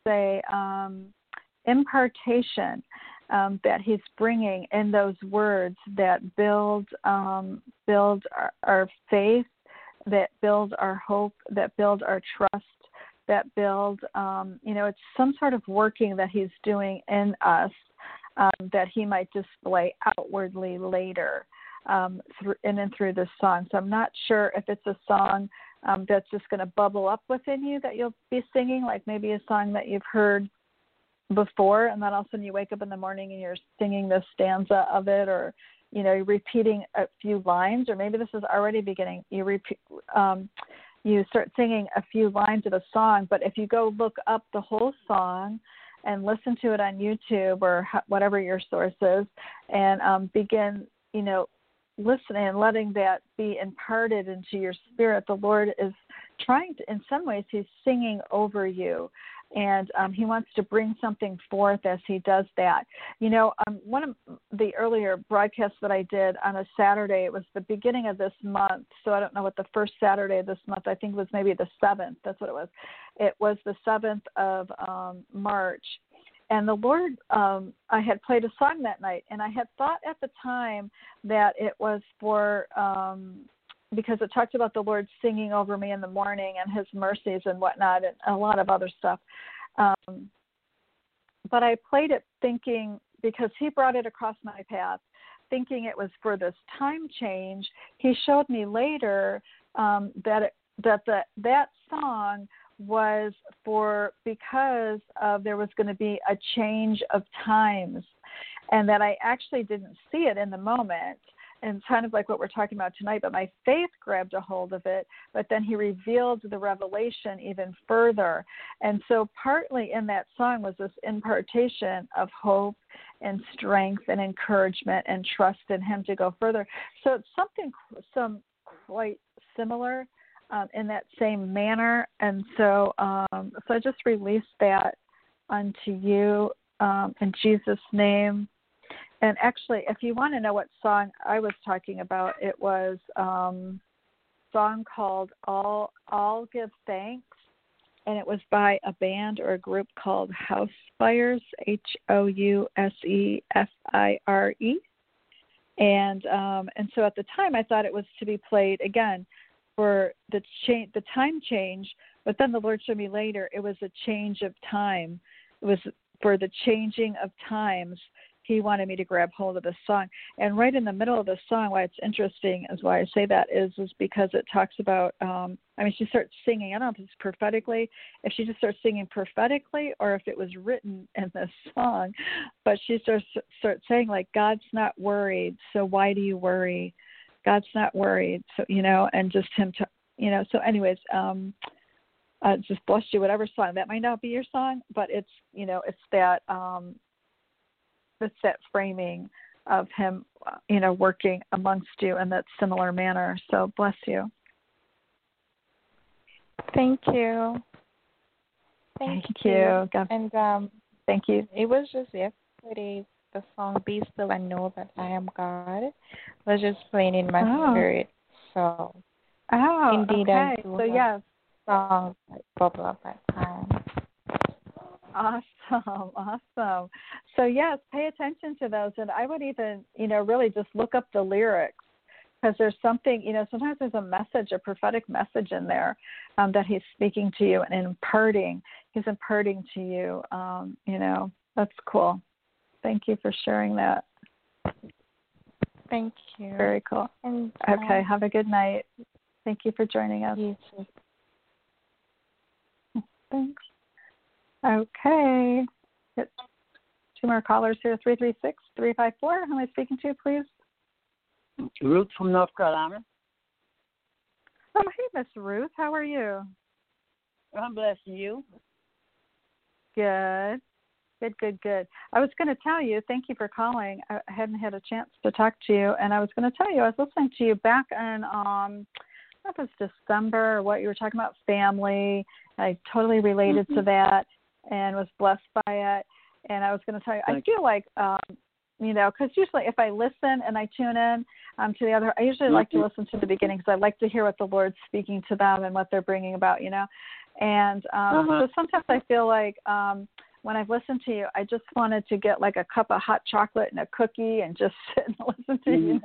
impartation that he's bringing in those words that build our faith, that build our hope, that build our trust, that build, it's some sort of working that he's doing in us that he might display outwardly later through this song. So I'm not sure if it's a song that's just going to bubble up within you that you'll be singing, like maybe a song that you've heard before, and then all of a sudden you wake up in the morning and you're singing this stanza of it, or you're repeating a few lines, or maybe this is already beginning. You start singing a few lines of a song, but if you go look up the whole song and listen to it on YouTube or whatever your source is, and begin, listening and letting that be imparted into your spirit, the Lord is trying to, in some ways, he's singing over you. And he wants to bring something forth as he does that. One of the earlier broadcasts that I did on a Saturday, it was the beginning of this month. So I don't know what the first Saturday of this month, I think it was maybe the 7th. That's what it was. It was the 7th of March. And the Lord, I had played a song that night, and I had thought at the time that it was for because it talked about the Lord singing over me in the morning and his mercies and whatnot, and a lot of other stuff. But I played it thinking, because he brought it across my path, thinking it was for this time change. He showed me later that song was for, because there was going to be a change of times, and that I actually didn't see it in the moment. And kind of like what we're talking about tonight, but my faith grabbed a hold of it, but then he revealed the revelation even further. And so partly in that song was this impartation of hope and strength and encouragement and trust in him to go further. So it's some quite similar in that same manner. And so so I just released that unto you in Jesus' name. And actually, if you want to know what song I was talking about, it was a song called All Give Thanks, and it was by a band or a group called Housefires, Housefire. And so at the time, I thought it was to be played again for the time change, but then the Lord showed me later it was a change of time. It was for the changing of times. He wanted me to grab hold of this song. And right in the middle of the song, why it's interesting is why I say that is because it talks about, she starts singing. I don't know if it's prophetically, if she just starts singing prophetically or if it was written in this song. But she starts saying, like, God's not worried, so why do you worry? God's not worried, so, and just him to, so anyways, just bless you, whatever song. That might not be your song, but it's, it's that, it's that framing of him, working amongst you in that similar manner. So bless you. Thank you. Thank you. God. And thank you. It was just yesterday, the song "Be Still and Know That I Am God" was just playing in my spirit. So indeed, okay. I do so yes, songs that bubble up at times. Awesome. So yes, pay attention to those, and I would even, really just look up the lyrics, because there's something, sometimes there's a message, a prophetic message in there that he's speaking to you and imparting. He's imparting to you. That's cool. Thank you for sharing that. Thank you. Very cool. And, okay, have a good night. Thank you for joining us. You too. Thanks. Okay. Get 2 more callers here, 336-354. Who am I speaking to, please? Ruth from North Carolina. Oh, hey, Miss Ruth. How are you? I'm blessing you. Good. I was going to tell you, thank you for calling. I hadn't had a chance to talk to you, and I was going to tell you, I was listening to you back in, I don't know if it was December or what, you were talking about family. I totally related to that. and was blessed by it. And I was going to tell you, I feel like, because usually if I listen and I tune in to the other, I usually like to listen to the beginning because I like to hear what the Lord's speaking to them and what they're bringing about, And so sometimes I feel like when I've listened to you, I just wanted to get like a cup of hot chocolate and a cookie and just sit and listen to you,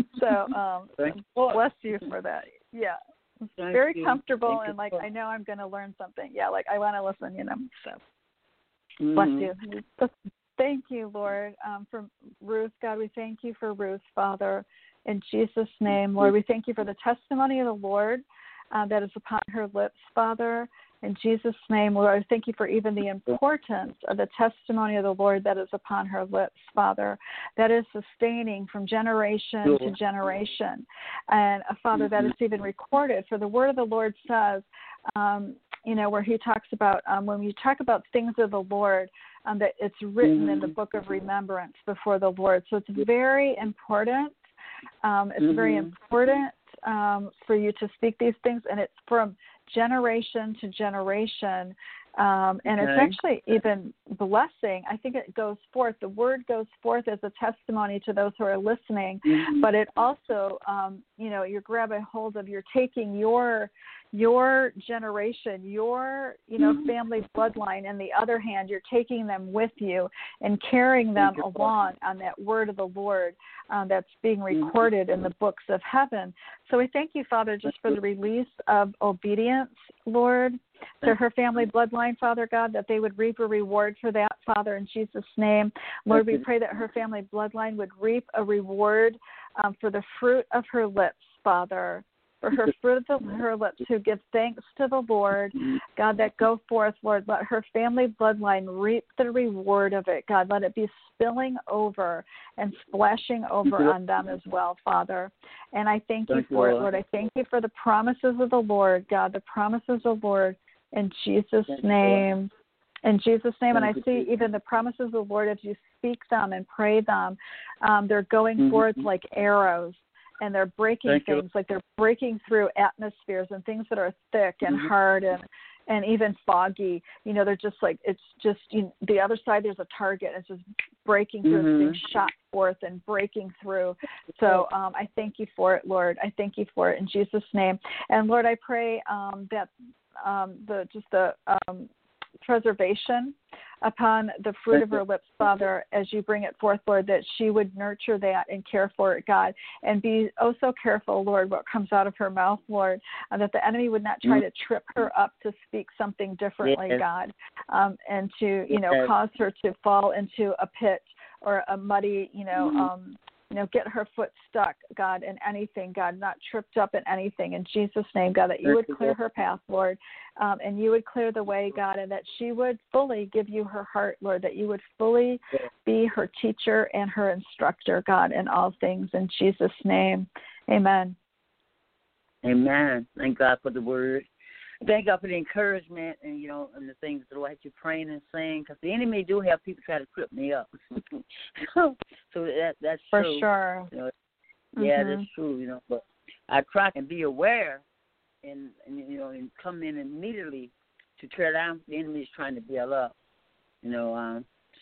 So bless you for that. Yeah. It's very comfortable and like I know I'm going to learn something. Yeah, like I want to listen, So bless you. Thank you, Lord, for Ruth. God, we thank you for Ruth, Father, in Jesus' name. Lord, we thank you for the testimony of the Lord that is upon her lips, Father. In Jesus' name, Lord, I thank you for even the importance of the testimony of the Lord that is upon her lips, Father, that is sustaining from generation to generation. And, Father, that is even recorded. For the word of the Lord says, where he talks about, when you talk about things of the Lord, that it's written in the book of remembrance before the Lord. So it's very important. It's very important for you to speak these things, and it's from generation to generation. And it's actually even blessing. I think it goes forth. The word goes forth as a testimony to those who are listening, but it also, you're grabbing hold of, you're taking your generation, your, family bloodline. On the other hand, you're taking them with you and carrying them along on that word of the Lord that's being recorded in the books of heaven. So we thank you, Father, just for the release of obedience, Lord, to her family bloodline, Father God, that they would reap a reward for that, Father, in Jesus' name. Lord, we pray that her family bloodline would reap a reward for the fruit of her lips, Father, for her fruit of her lips who give thanks to the Lord, God, that go forth, Lord. Let her family bloodline reap the reward of it, God. Let it be spilling over and splashing over on them as well, Father. And I thank you for it, Lord. I thank you for the promises of the Lord, God, the promises of the Lord, in Jesus' name. In Jesus' name. And I see even the promises of the Lord, as you speak them and pray them, they're going forth like arrows. And they're breaking things, like they're breaking through atmospheres and things that are thick and hard and even foggy. They're just like, it's just, the other side, there's a target. It's just breaking through, it's being shot forth and breaking through. So I thank you for it, Lord. I thank you for it in Jesus' name. And Lord, I pray that the preservation upon the fruit of her lips, Father, as you bring it forth, Lord, that she would nurture that and care for it, God, and be so careful, Lord, what comes out of her mouth, Lord, that the enemy would not try to trip her up to speak something differently, God, and to, cause her to fall into a pit or a muddy, get her foot stuck, God, in anything, God, not tripped up in anything. In Jesus' name, God, that you would clear her path, Lord, and you would clear the way, God, and that she would fully give you her heart, Lord, that you would fully be her teacher and her instructor, God, in all things. In Jesus' name, amen. Amen. Thank God for the word. Thank God for the encouragement and, and the things the Lord has you praying and saying, because the enemy do have people try to trip me up. so that's for true. Sure. Yeah, that's true, but I try and be aware and come in immediately to tear down the enemy is trying to build up, I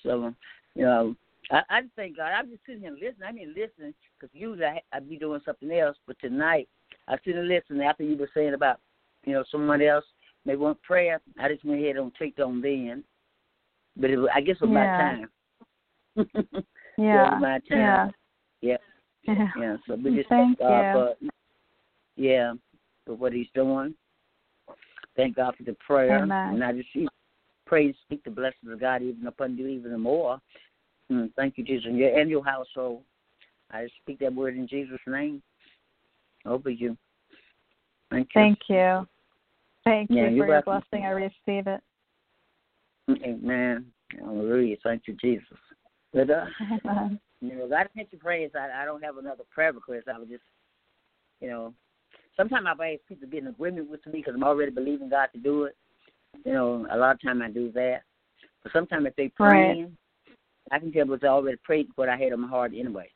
just thank God. I'm just sitting here listening. I mean, listening, because usually I'd be doing something else, but tonight I sit and listen after you were saying about, someone else may want prayer. I just went ahead and clicked on then. But I guess it was my time. It was my time. Yeah. So we just thank God for what he's doing. Thank God for the prayer. Amen. And I just pray and speak the blessings of God even upon you even more. Thank you, Jesus. And your household. I just speak that word in Jesus' name over you. Thank you. Thank you. Thank you for your blessing. I receive it. Amen. Hallelujah. Thank you, Jesus. But, God thank you, praise. I don't have another prayer request. I would just, sometimes I've asked people to get in agreement with me because I'm already believing God to do it. A lot of time I do that. But sometimes if they praying, I can tell what's already prayed what I had on my heart anyway.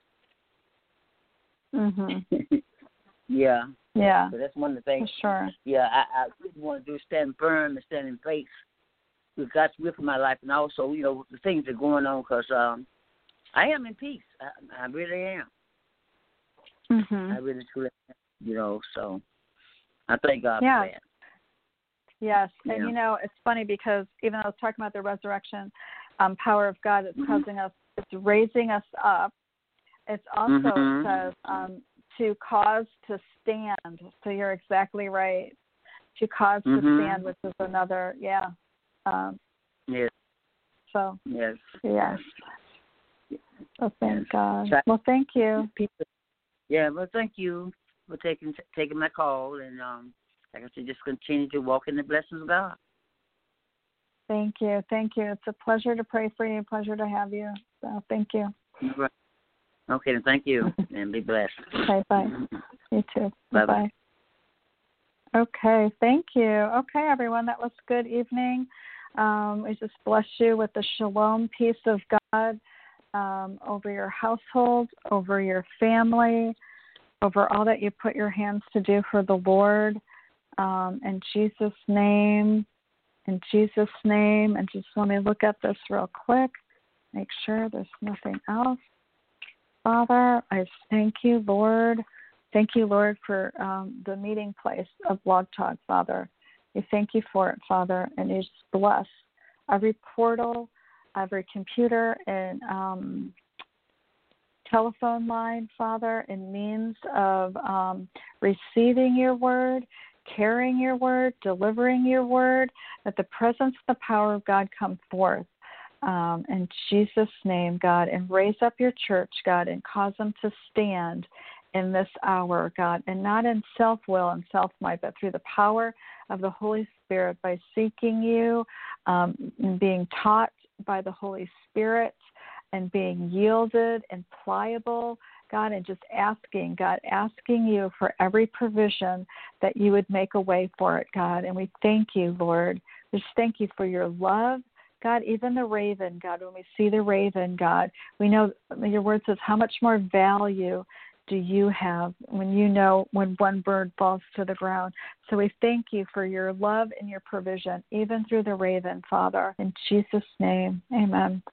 Yeah. So that's one of the things. For sure. Yeah, I really want to do stand firm and stand in faith with God's will for my life, and also, the things that are going on, because I am in peace. I really am. Mm-hmm. I really truly am, so I thank God for that. Yes, and it's funny because even though I was talking about the resurrection power of God, it's causing us, it's raising us up. It's also says to cause to stand. So you're exactly right. To cause to stand, which is another, yes. So yes. So thank God. Well, thank you. Yeah, well, thank you for taking my call, and like I said, just continue to walk in the blessings of God. Thank you. It's a pleasure to pray for you. Pleasure to have you. So thank you. Right. Okay, then thank you, and be blessed. Okay, bye. You too. Bye-bye. Okay, thank you. Okay, everyone, that was good evening. We just bless you with the shalom peace of God over your household, over your family, over all that you put your hands to do for the Lord. In Jesus' name, and just let me look at this real quick, make sure there's nothing else. Father, I thank you, Lord. Thank you, Lord, for the meeting place of Blog Talk, Father. We thank you for it, Father, and you just bless every portal, every computer and telephone line, Father, and means of receiving your word, carrying your word, delivering your word, that the presence, the power of God come forth. In Jesus' name, God, and raise up your church, God, and cause them to stand in this hour, God, and not in self-will and self-might, but through the power of the Holy Spirit by seeking you, and being taught by the Holy Spirit, and being yielded and pliable, God, and just asking you for every provision that you would make a way for it, God. And we thank you, Lord. We just thank you for your love, God, even the raven, God, when we see the raven, God, we know your word says how much more value do you have when you know when one bird falls to the ground. So we thank you for your love and your provision, even through the raven, Father. In Jesus' name, amen.